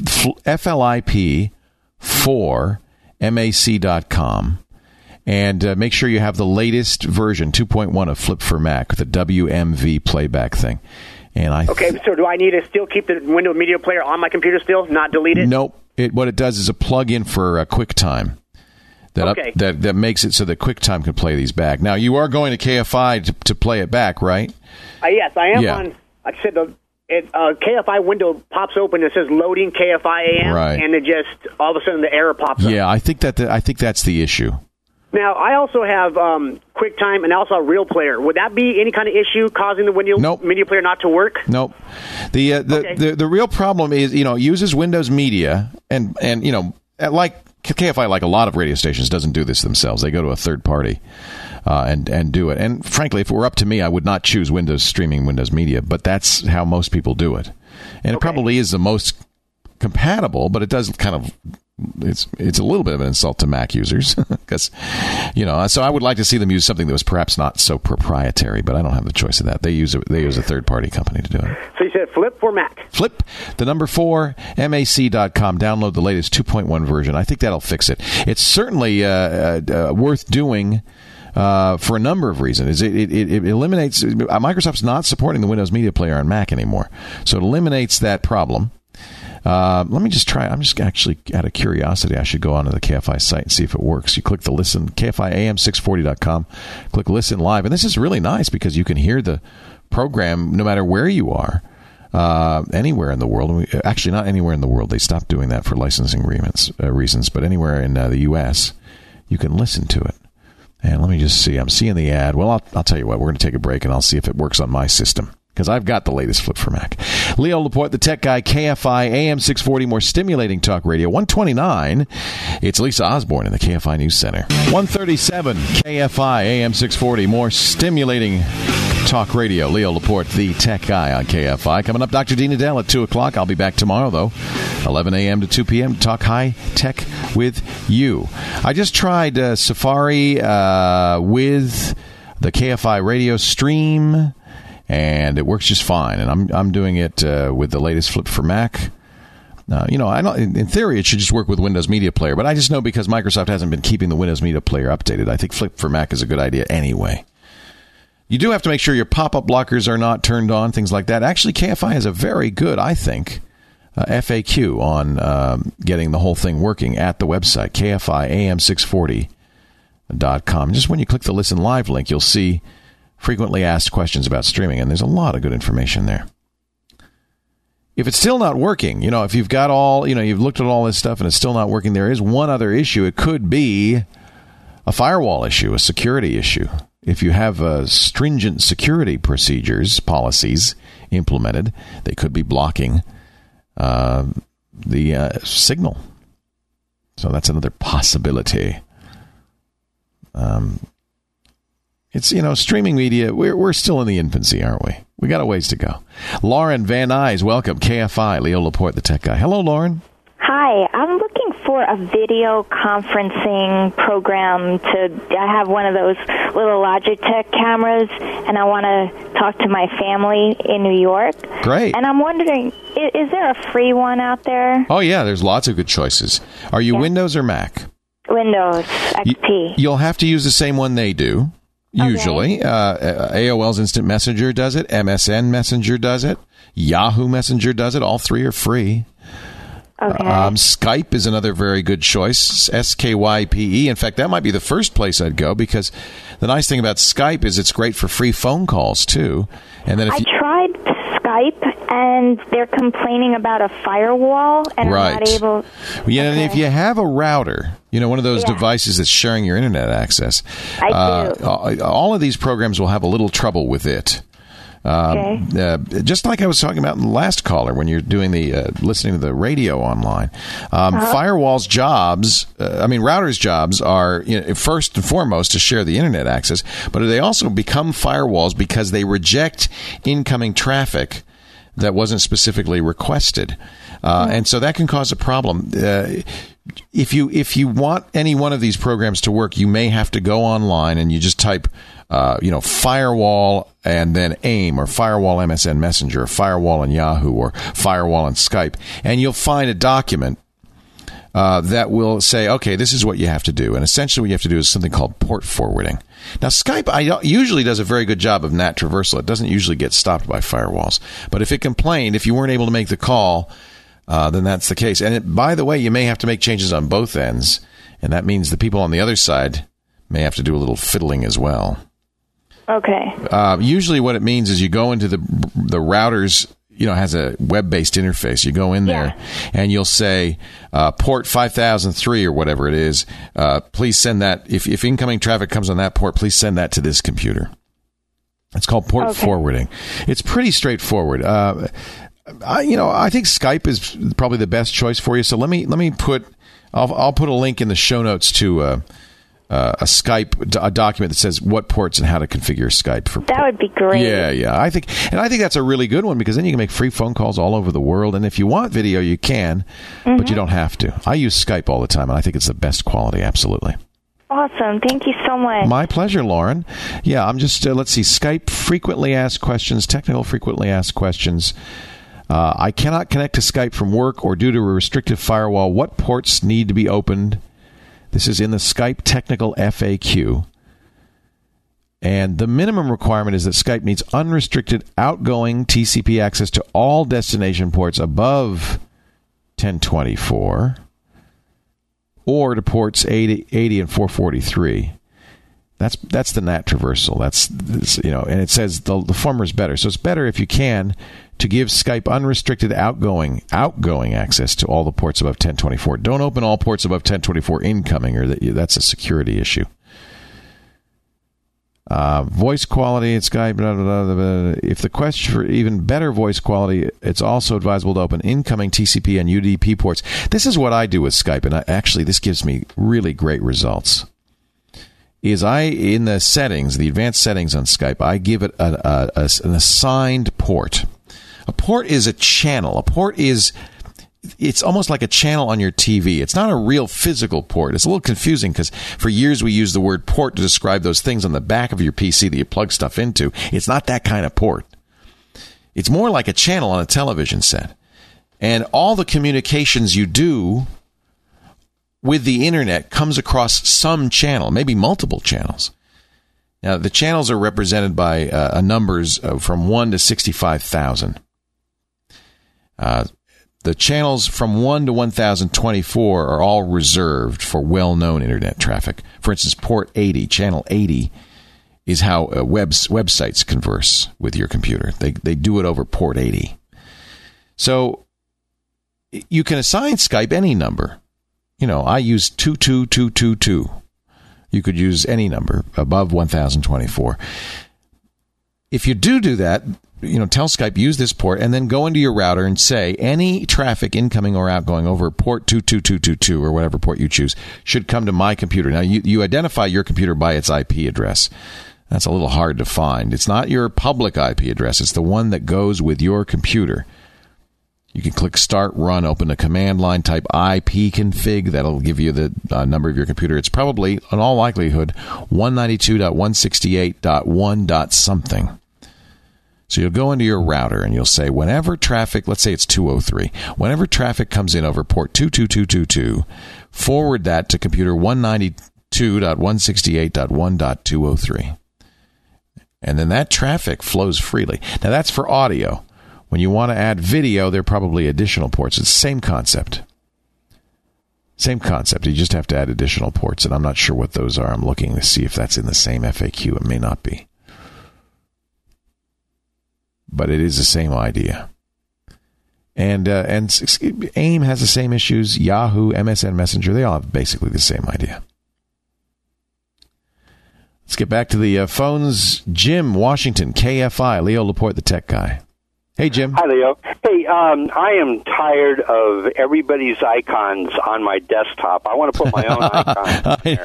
Speaker 1: FLIP4MAC.com and make sure you have the latest version, 2.1 of Flip for Mac, the WMV playback thing. And
Speaker 17: so do I need to still keep the Windows Media Player on my computer still, not delete it?
Speaker 1: Nope. What it does is a plug-in for QuickTime. That makes it so that QuickTime can play these back. Now, you are going to KFI to play it back, right?
Speaker 17: Yes, I am on. Like I said, KFI window pops open. It says loading KFI AM,
Speaker 1: right,
Speaker 17: and it just all of a sudden the error pops up.
Speaker 1: Yeah, I think that's the issue.
Speaker 17: Now, I also have QuickTime and also a Real Player. Would that be any kind of issue causing the Windows Media Player not to work?
Speaker 1: Nope. The real problem is, uses Windows Media and like KFI, like a lot of radio stations, doesn't do this themselves. They go to a third party and do it. And frankly, if it were up to me, I would not choose Windows Streaming, Windows Media, but that's how most people do it. And it probably is the most compatible, but it does kind of, it's a little bit of an insult to Mac users because, so I would like to see them use something that was perhaps not so proprietary, but I don't have the choice of that. They use a third party company to do it.
Speaker 17: So you said Flip for Mac.
Speaker 1: Flip, the number 4, MAC.com. Download the latest 2.1 version. I think that'll fix it. It's certainly worth doing for a number of reasons. It eliminates, Microsoft's not supporting the Windows Media Player on Mac anymore, so it eliminates that problem. Let me just try. I'm just actually out of curiosity. I should go onto the KFI site and see if it works. You click the listen, KFIAM640.com, click listen live. And this is really nice because you can hear the program no matter where you are. anywhere in the world. Actually, not anywhere in the world. They stopped doing that for licensing reasons, but anywhere in the U.S., you can listen to it. And let me just see. I'm seeing the ad. Well, I'll tell you what. We're going to take a break, and I'll see if it works on my system, because I've got the latest Flip for Mac. Leo Laporte, the tech guy, KFI, AM 640, more stimulating talk radio. 129, it's Lisa Osborne in the KFI News Center. 137, KFI, AM 640, more stimulating talk radio. Leo Laporte, the tech guy on KFI. Coming up, Dr. Dean Adele at 2 o'clock. I'll be back tomorrow, though, 11 a.m. to 2 p.m. to talk high tech with you. I just tried Safari with the KFI radio stream, and it works just fine. And I'm doing it with the latest Flip for Mac. I know in theory it should just work with Windows Media Player, but I just know because Microsoft hasn't been keeping the Windows Media Player updated, I think Flip for Mac is a good idea anyway. You do have to make sure your pop-up blockers are not turned on, things like that. Actually, KFI has a very good, I think, FAQ on getting the whole thing working at the website, KFIAM640.com. Just when you click the Listen Live link, you'll see frequently asked questions about streaming, and there's a lot of good information there. If it's still not working, if you've got you've looked at all this stuff and it's still not working, there is one other issue. It could be a firewall issue, a security issue. If you have stringent security policies implemented, they could be blocking the signal. So that's another possibility. It's, streaming media, we're still in the infancy, aren't we? We got a ways to go. Lauren Van Nuys, welcome. KFI, Leo Laporte, the tech guy. Hello, Lauren.
Speaker 18: Hi, I'm looking for a video conferencing program I have one of those little Logitech cameras, and I want to talk to my family in New York.
Speaker 1: Great.
Speaker 18: And I'm wondering, is there a free one out there?
Speaker 1: Oh, yeah, there's lots of good choices. Are you Windows or Mac?
Speaker 18: Windows XP.
Speaker 1: You'll have to use the same one they do, usually. Okay. AOL's Instant Messenger does it. MSN Messenger does it. Yahoo Messenger does it. All three are free.
Speaker 18: Okay.
Speaker 1: Skype is another very good choice. SKYPE. In fact, that might be the first place I'd go, because the nice thing about Skype is it's great for free phone calls too. And then if
Speaker 18: I tried Skype, and they're complaining about a firewall, and I'm not able.
Speaker 1: Yeah, and if you have a router, one of those devices that's sharing your internet access,
Speaker 18: I do.
Speaker 1: All of these programs will have a little trouble with it. Just like I was talking about in the last caller when you're doing the listening to the radio online. Firewall's jobs, routers' jobs are first and foremost to share the internet access, but they also become firewalls because they reject incoming traffic that wasn't specifically requested. And so that can cause a problem. If you want any one of these programs to work, you may have to go online and you just type firewall and then AIM, or firewall MSN Messenger, or firewall in Yahoo, or firewall in Skype, and you'll find a document that will say, okay, this is what you have to do. And essentially what you have to do is something called port forwarding. Now, Skype usually does a very good job of NAT traversal. It doesn't usually get stopped by firewalls. But if it complained, if you weren't able to make the call, then that's the case. And by the way, you may have to make changes on both ends, and that means the people on the other side may have to do a little fiddling as well.
Speaker 18: Okay.
Speaker 1: Usually what it means is you go into the router's, has a web-based interface. You go in there and you'll say port 5003 or whatever it is. Please send that. If incoming traffic comes on that port, please send that to this computer. It's called port forwarding. It's pretty straightforward. I think Skype is probably the best choice for you. So let me put. I'll put a link in the show notes to a Skype document that says what ports and how to configure Skype for.
Speaker 18: That would be great.
Speaker 1: Yeah. I think that's a really good one, because then you can make free phone calls all over the world. And if you want video, you can, but you don't have to. I use Skype all the time, and I think it's the best quality. Absolutely.
Speaker 18: Awesome. Thank you so much.
Speaker 1: My pleasure, Lauren. Yeah, I'm just let's see. Skype frequently asked questions. Technical frequently asked questions. I cannot connect to Skype from work or due to a restrictive firewall. What ports need to be opened? This is in the Skype technical FAQ. And the minimum requirement is that Skype needs unrestricted outgoing TCP access to all destination ports above 1024 or to ports 80 and 443. That's the NAT traversal. That's and it says the former is better. So it's better if you can to give Skype unrestricted outgoing access to all the ports above 1024. Don't open all ports above 1024 incoming, or that's a security issue. Voice quality in Skype. Blah, blah, blah, blah. If the question for even better voice quality, it's also advisable to open incoming TCP and UDP ports. This is what I do with Skype, and actually this gives me really great results. In the settings, the advanced settings on Skype, I give it an assigned port. A port is a channel. A port is, it's almost like a channel on your TV. It's not a real physical port. It's a little confusing because for years we used the word port to describe those things on the back of your PC that you plug stuff into. It's not that kind of port. It's more like a channel on a television set. And all the communications you do with the internet comes across some channel, maybe multiple channels. Now, the channels are represented by numbers from 1 to 65,000. The channels from 1 to 1,024 are all reserved for well-known internet traffic. For instance, port 80, channel 80, is how websites converse with your computer. They do it over port 80. So you can assign Skype any number. I use 22222. You could use any number above 1024. If you do that, tell Skype, use this port, and then go into your router and say any traffic incoming or outgoing over port 22222 or whatever port you choose should come to my computer. Now, you identify your computer by its IP address. That's a little hard to find. It's not your public IP address. It's the one that goes with your computer. You can click Start, Run, open a command line, type ipconfig. That'll give you the number of your computer. It's probably, in all likelihood, 192.168.1.something. So you'll go into your router and you'll say, whenever traffic, let's say it's 203, whenever traffic comes in over port 22222, forward that to computer 192.168.1.203. And then that traffic flows freely. Now that's for audio. When you want to add video, there are probably additional ports. It's the same concept. Same concept. You just have to add additional ports, and I'm not sure what those are. I'm looking to see if that's in the same FAQ. It may not be. But it is the same idea. And AIM has the same issues. Yahoo, MSN Messenger, they all have basically the same idea. Let's get back to the phones. Jim, Washington, KFI, Leo Laporte, the tech guy. Hey, Jim.
Speaker 19: Hi, Leo. Hey, I am tired of everybody's icons on my desktop. I want to put my own icon there.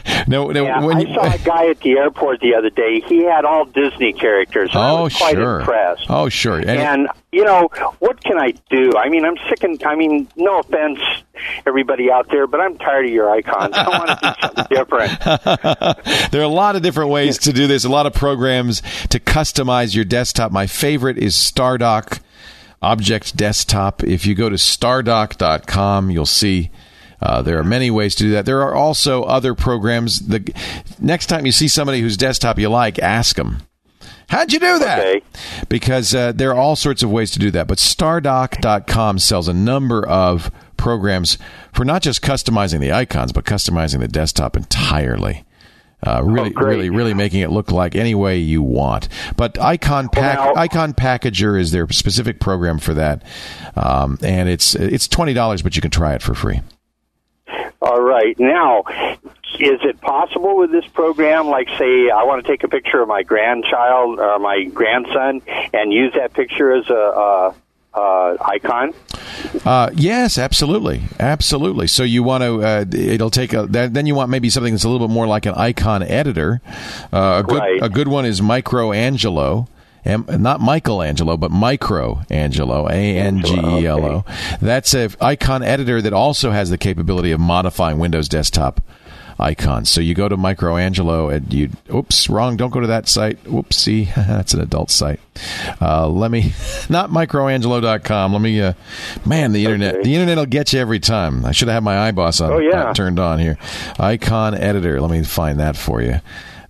Speaker 19: I saw a guy at the airport the other day. He had all Disney characters. I was quite impressed.
Speaker 1: Oh, sure.
Speaker 19: And what can I do? I mean, I'm sick and, no offense, everybody out there, but I'm tired of your icons. I want to do something different.
Speaker 1: There are a lot of different ways to do this, a lot of programs to customize your desktop. My favorite is Stardock Object Desktop. If you go to stardock.com, you'll see there are many ways to do that. There are also other programs. The next time you see somebody whose desktop you like, ask them, how'd you do that?
Speaker 19: Okay.
Speaker 1: Because there are all sorts of ways to do that. But Stardock.com sells a number of programs for not just customizing the icons, but customizing the desktop entirely. Really making it look like any way you want. But Icon Packager is their specific program for that. And it's $20, but you can try it for free.
Speaker 19: All right. Now, is it possible with this program, like, say, I want to take a picture of my grandchild or my grandson and use that picture as a icon?
Speaker 1: Yes, absolutely. So you want to, it'll take then you want maybe something that's a little bit more like an icon editor. A good one is Microangelo. Not Michelangelo, but Microangelo, Angelo. Okay. That's an icon editor that also has the capability of modifying Windows desktop icons. So you go to Microangelo and don't go to that site. Whoopsie, that's an adult site. Not microangelo.com. The internet will get you every time. I should have had my iBoss turned on here. Icon editor. Let me find that for you.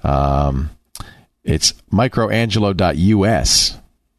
Speaker 1: It's microangelo.us.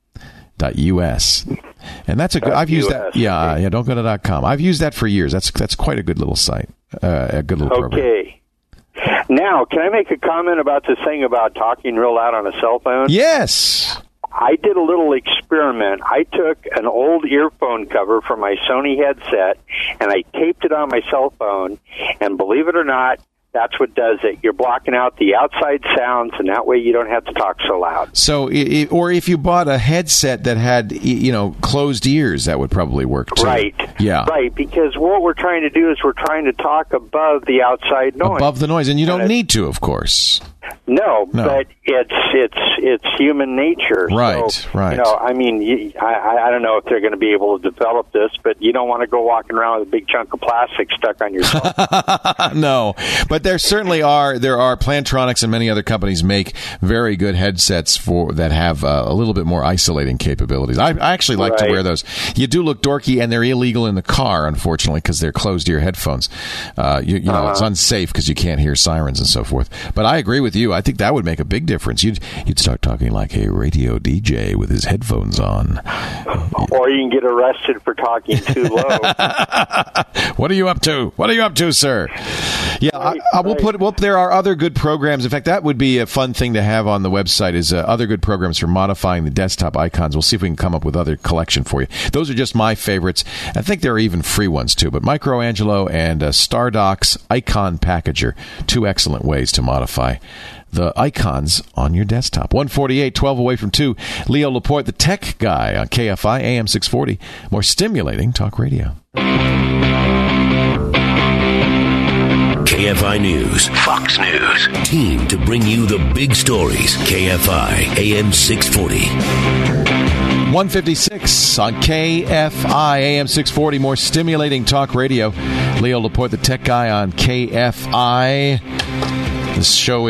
Speaker 1: And that's a good. I've used that. Yeah. Don't go to .com. I've used that for years. That's quite a good little site. A good little program.
Speaker 19: Okay. Now Now, can I make a comment about this thing about talking real loud on a cell phone?
Speaker 1: Yes.
Speaker 19: I did a little experiment. I took an old earphone cover from my Sony headset, and I taped it on my cell phone, and believe it or not, that's what does it. You're blocking out the outside sounds, and that way you don't have to talk so loud.
Speaker 1: So, or if you bought a headset that had, closed ears, that would probably work too.
Speaker 19: Right.
Speaker 1: Yeah.
Speaker 19: Right, because what we're trying to do is we're trying to talk above the outside noise.
Speaker 1: Above the noise, and you don't need to, of course.
Speaker 19: No, but it's human nature.
Speaker 1: Right,
Speaker 19: so,
Speaker 1: right.
Speaker 19: I mean, I don't know if they're going to be able to develop this, but you don't want to go walking around with a big chunk of plastic stuck on your phone.
Speaker 1: No, but there certainly are. There are Plantronics and many other companies make very good headsets that have a little bit more isolating capabilities. I actually like to wear those. You do look dorky, and they're illegal in the car, unfortunately, because they're closed ear headphones. It's unsafe because you can't hear sirens and so forth. But I agree with you. I think that would make a big difference. You'd start talking like a radio DJ with his headphones on.
Speaker 19: Or you can get arrested for talking too low.
Speaker 1: What are you up to? What are you up to, sir? Yeah, there are other good programs. In fact, that would be a fun thing to have on the website is other good programs for modifying the desktop icons. We'll see if we can come up with other collection for you. Those are just my favorites. I think there are even free ones, too. But Microangelo and Stardock's Icon Packager, two excellent ways to modify the icons on your desktop. 148, 12 away from 2. Leo Laporte, the tech guy on KFI, AM 640. More stimulating talk radio.
Speaker 3: KFI News, Fox News, team to bring you the big stories. KFI, AM 640.
Speaker 1: 156 on KFI, AM 640. More stimulating talk radio. Leo Laporte, the tech guy on KFI. This show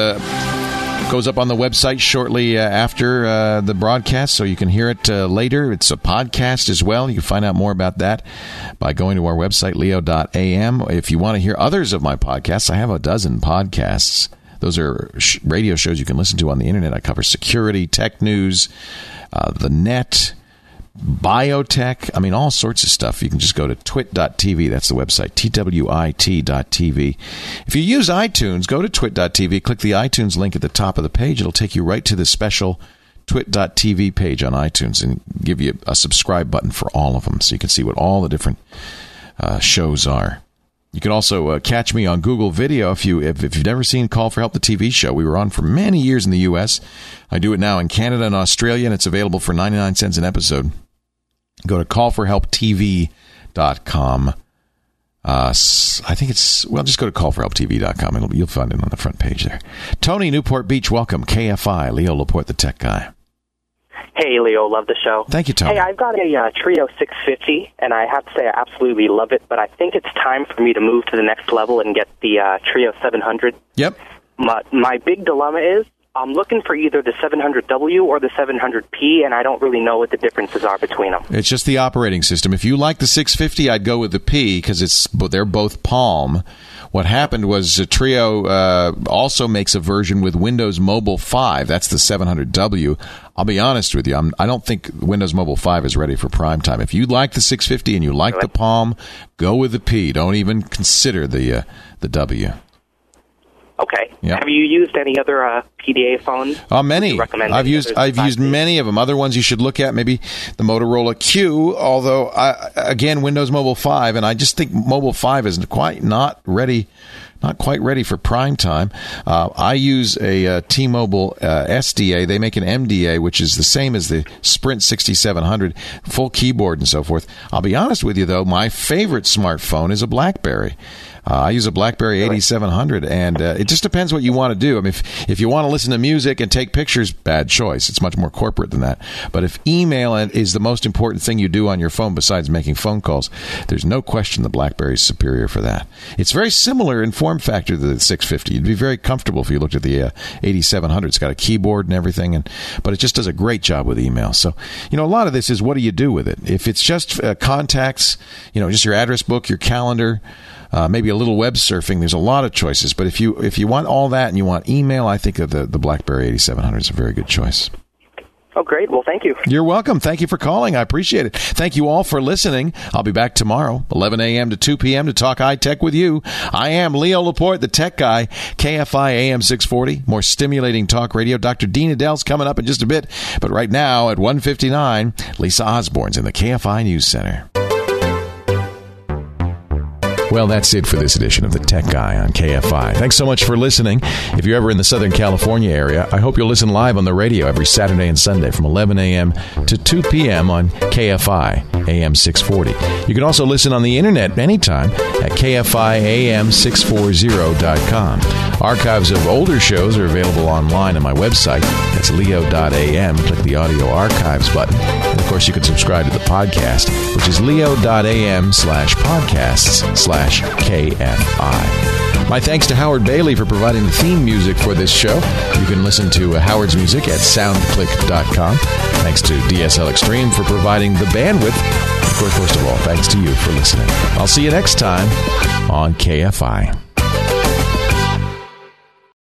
Speaker 1: goes up on the website shortly after the broadcast, so you can hear it later. It's a podcast as well. You can find out more about that by going to our website, leo.am. If you want to hear others of my podcasts, I have a dozen podcasts. Those are radio shows you can listen to on the internet. I cover security, tech news, the net, biotech, all sorts of stuff. You can just go to twit.tv. That's the website, twit.tv. If you use iTunes, go to twit.tv, click the iTunes link at the top of the page. It'll take you right to the special twit.tv page on iTunes and give you a subscribe button for all of them so you can see what all the different shows are. You can also catch me on Google Video if you've never seen Call for Help, the TV show. We were on for many years in the U.S. I do it now in Canada and Australia, and it's available for 99 cents an episode. Go to callforhelptv.com. I think just go to callforhelptv.com. You'll find it on the front page there. Tony, Newport Beach, welcome. KFI, Leo Laporte, the tech guy.
Speaker 20: Hey, Leo, love the show.
Speaker 1: Thank you, Tony.
Speaker 20: Hey, I've got a Trio 650, and I have to say I absolutely love it, but I think it's time for me to move to the next level and get the Trio 700.
Speaker 1: Yep.
Speaker 20: My big dilemma is I'm looking for either the 700W or the 700P, and I don't really know what the differences are between them.
Speaker 1: It's just the operating system. If you like the 650, I'd go with the P because they're both Palm. What happened was Trio also makes a version with Windows Mobile 5. That's the 700W. I'll be honest with you. I don't think Windows Mobile 5 is ready for prime time. If you like the 650 and you like the Palm, go with the P. Don't even consider the W.
Speaker 20: Okay.
Speaker 1: Yep.
Speaker 20: Have you used any other PDA phones?
Speaker 1: Many. I've used many of them. Other ones you should look at, maybe the Motorola Q, although, again, Windows Mobile 5, and I just think Mobile 5 is not quite ready for prime time. I use a T-Mobile SDA. They make an MDA, which is the same as the Sprint 6700, full keyboard and so forth. I'll be honest with you, though, my favorite smartphone is a BlackBerry. I use a BlackBerry 8700, and it just depends what you want to do. If you want to listen to music and take pictures, bad choice. It's much more corporate than that. But if email is the most important thing you do on your phone besides making phone calls, there's no question the BlackBerry is superior for that. It's very similar in form factor to the 650. You'd be very comfortable if you looked at the 8700. It's got a keyboard and everything, but it just does a great job with email. So, a lot of this is what do you do with it? If it's just contacts, just your address book, your calendar, maybe a little web surfing. There's a lot of choices, but if you want all that and you want email, I think the BlackBerry 8700 is a very good choice.
Speaker 20: Oh, great. Well, thank you.
Speaker 1: You're welcome. Thank you for calling. I appreciate it. Thank you all for listening. I'll be back tomorrow, 11 a.m. to 2 p.m. to talk high-tech with you. I am Leo Laporte, the tech guy, KFI AM 640. More stimulating talk radio. Dr. Dean Adele's coming up in just a bit. But right now at 1:59, Lisa Osborne's in the KFI News Center. Well, that's it for this edition of The Tech Guy on KFI. Thanks so much for listening. If you're ever in the Southern California area, I hope you'll listen live on the radio every Saturday and Sunday from 11 a.m. to 2 p.m. on KFI AM 640. You can also listen on the internet anytime at KFIAM640.com. Archives of older shows are available online on my website. That's leo.am. Click the audio archives button. And of course, you can subscribe to the podcast, which is leo.am/podcasts/KFI. My thanks to Howard Bailey for providing the theme music for this show. You can listen to Howard's music at soundclick.com. Thanks to DSL Extreme for providing the bandwidth. Of course, most of all, thanks to you for listening. I'll see you next time on KFI.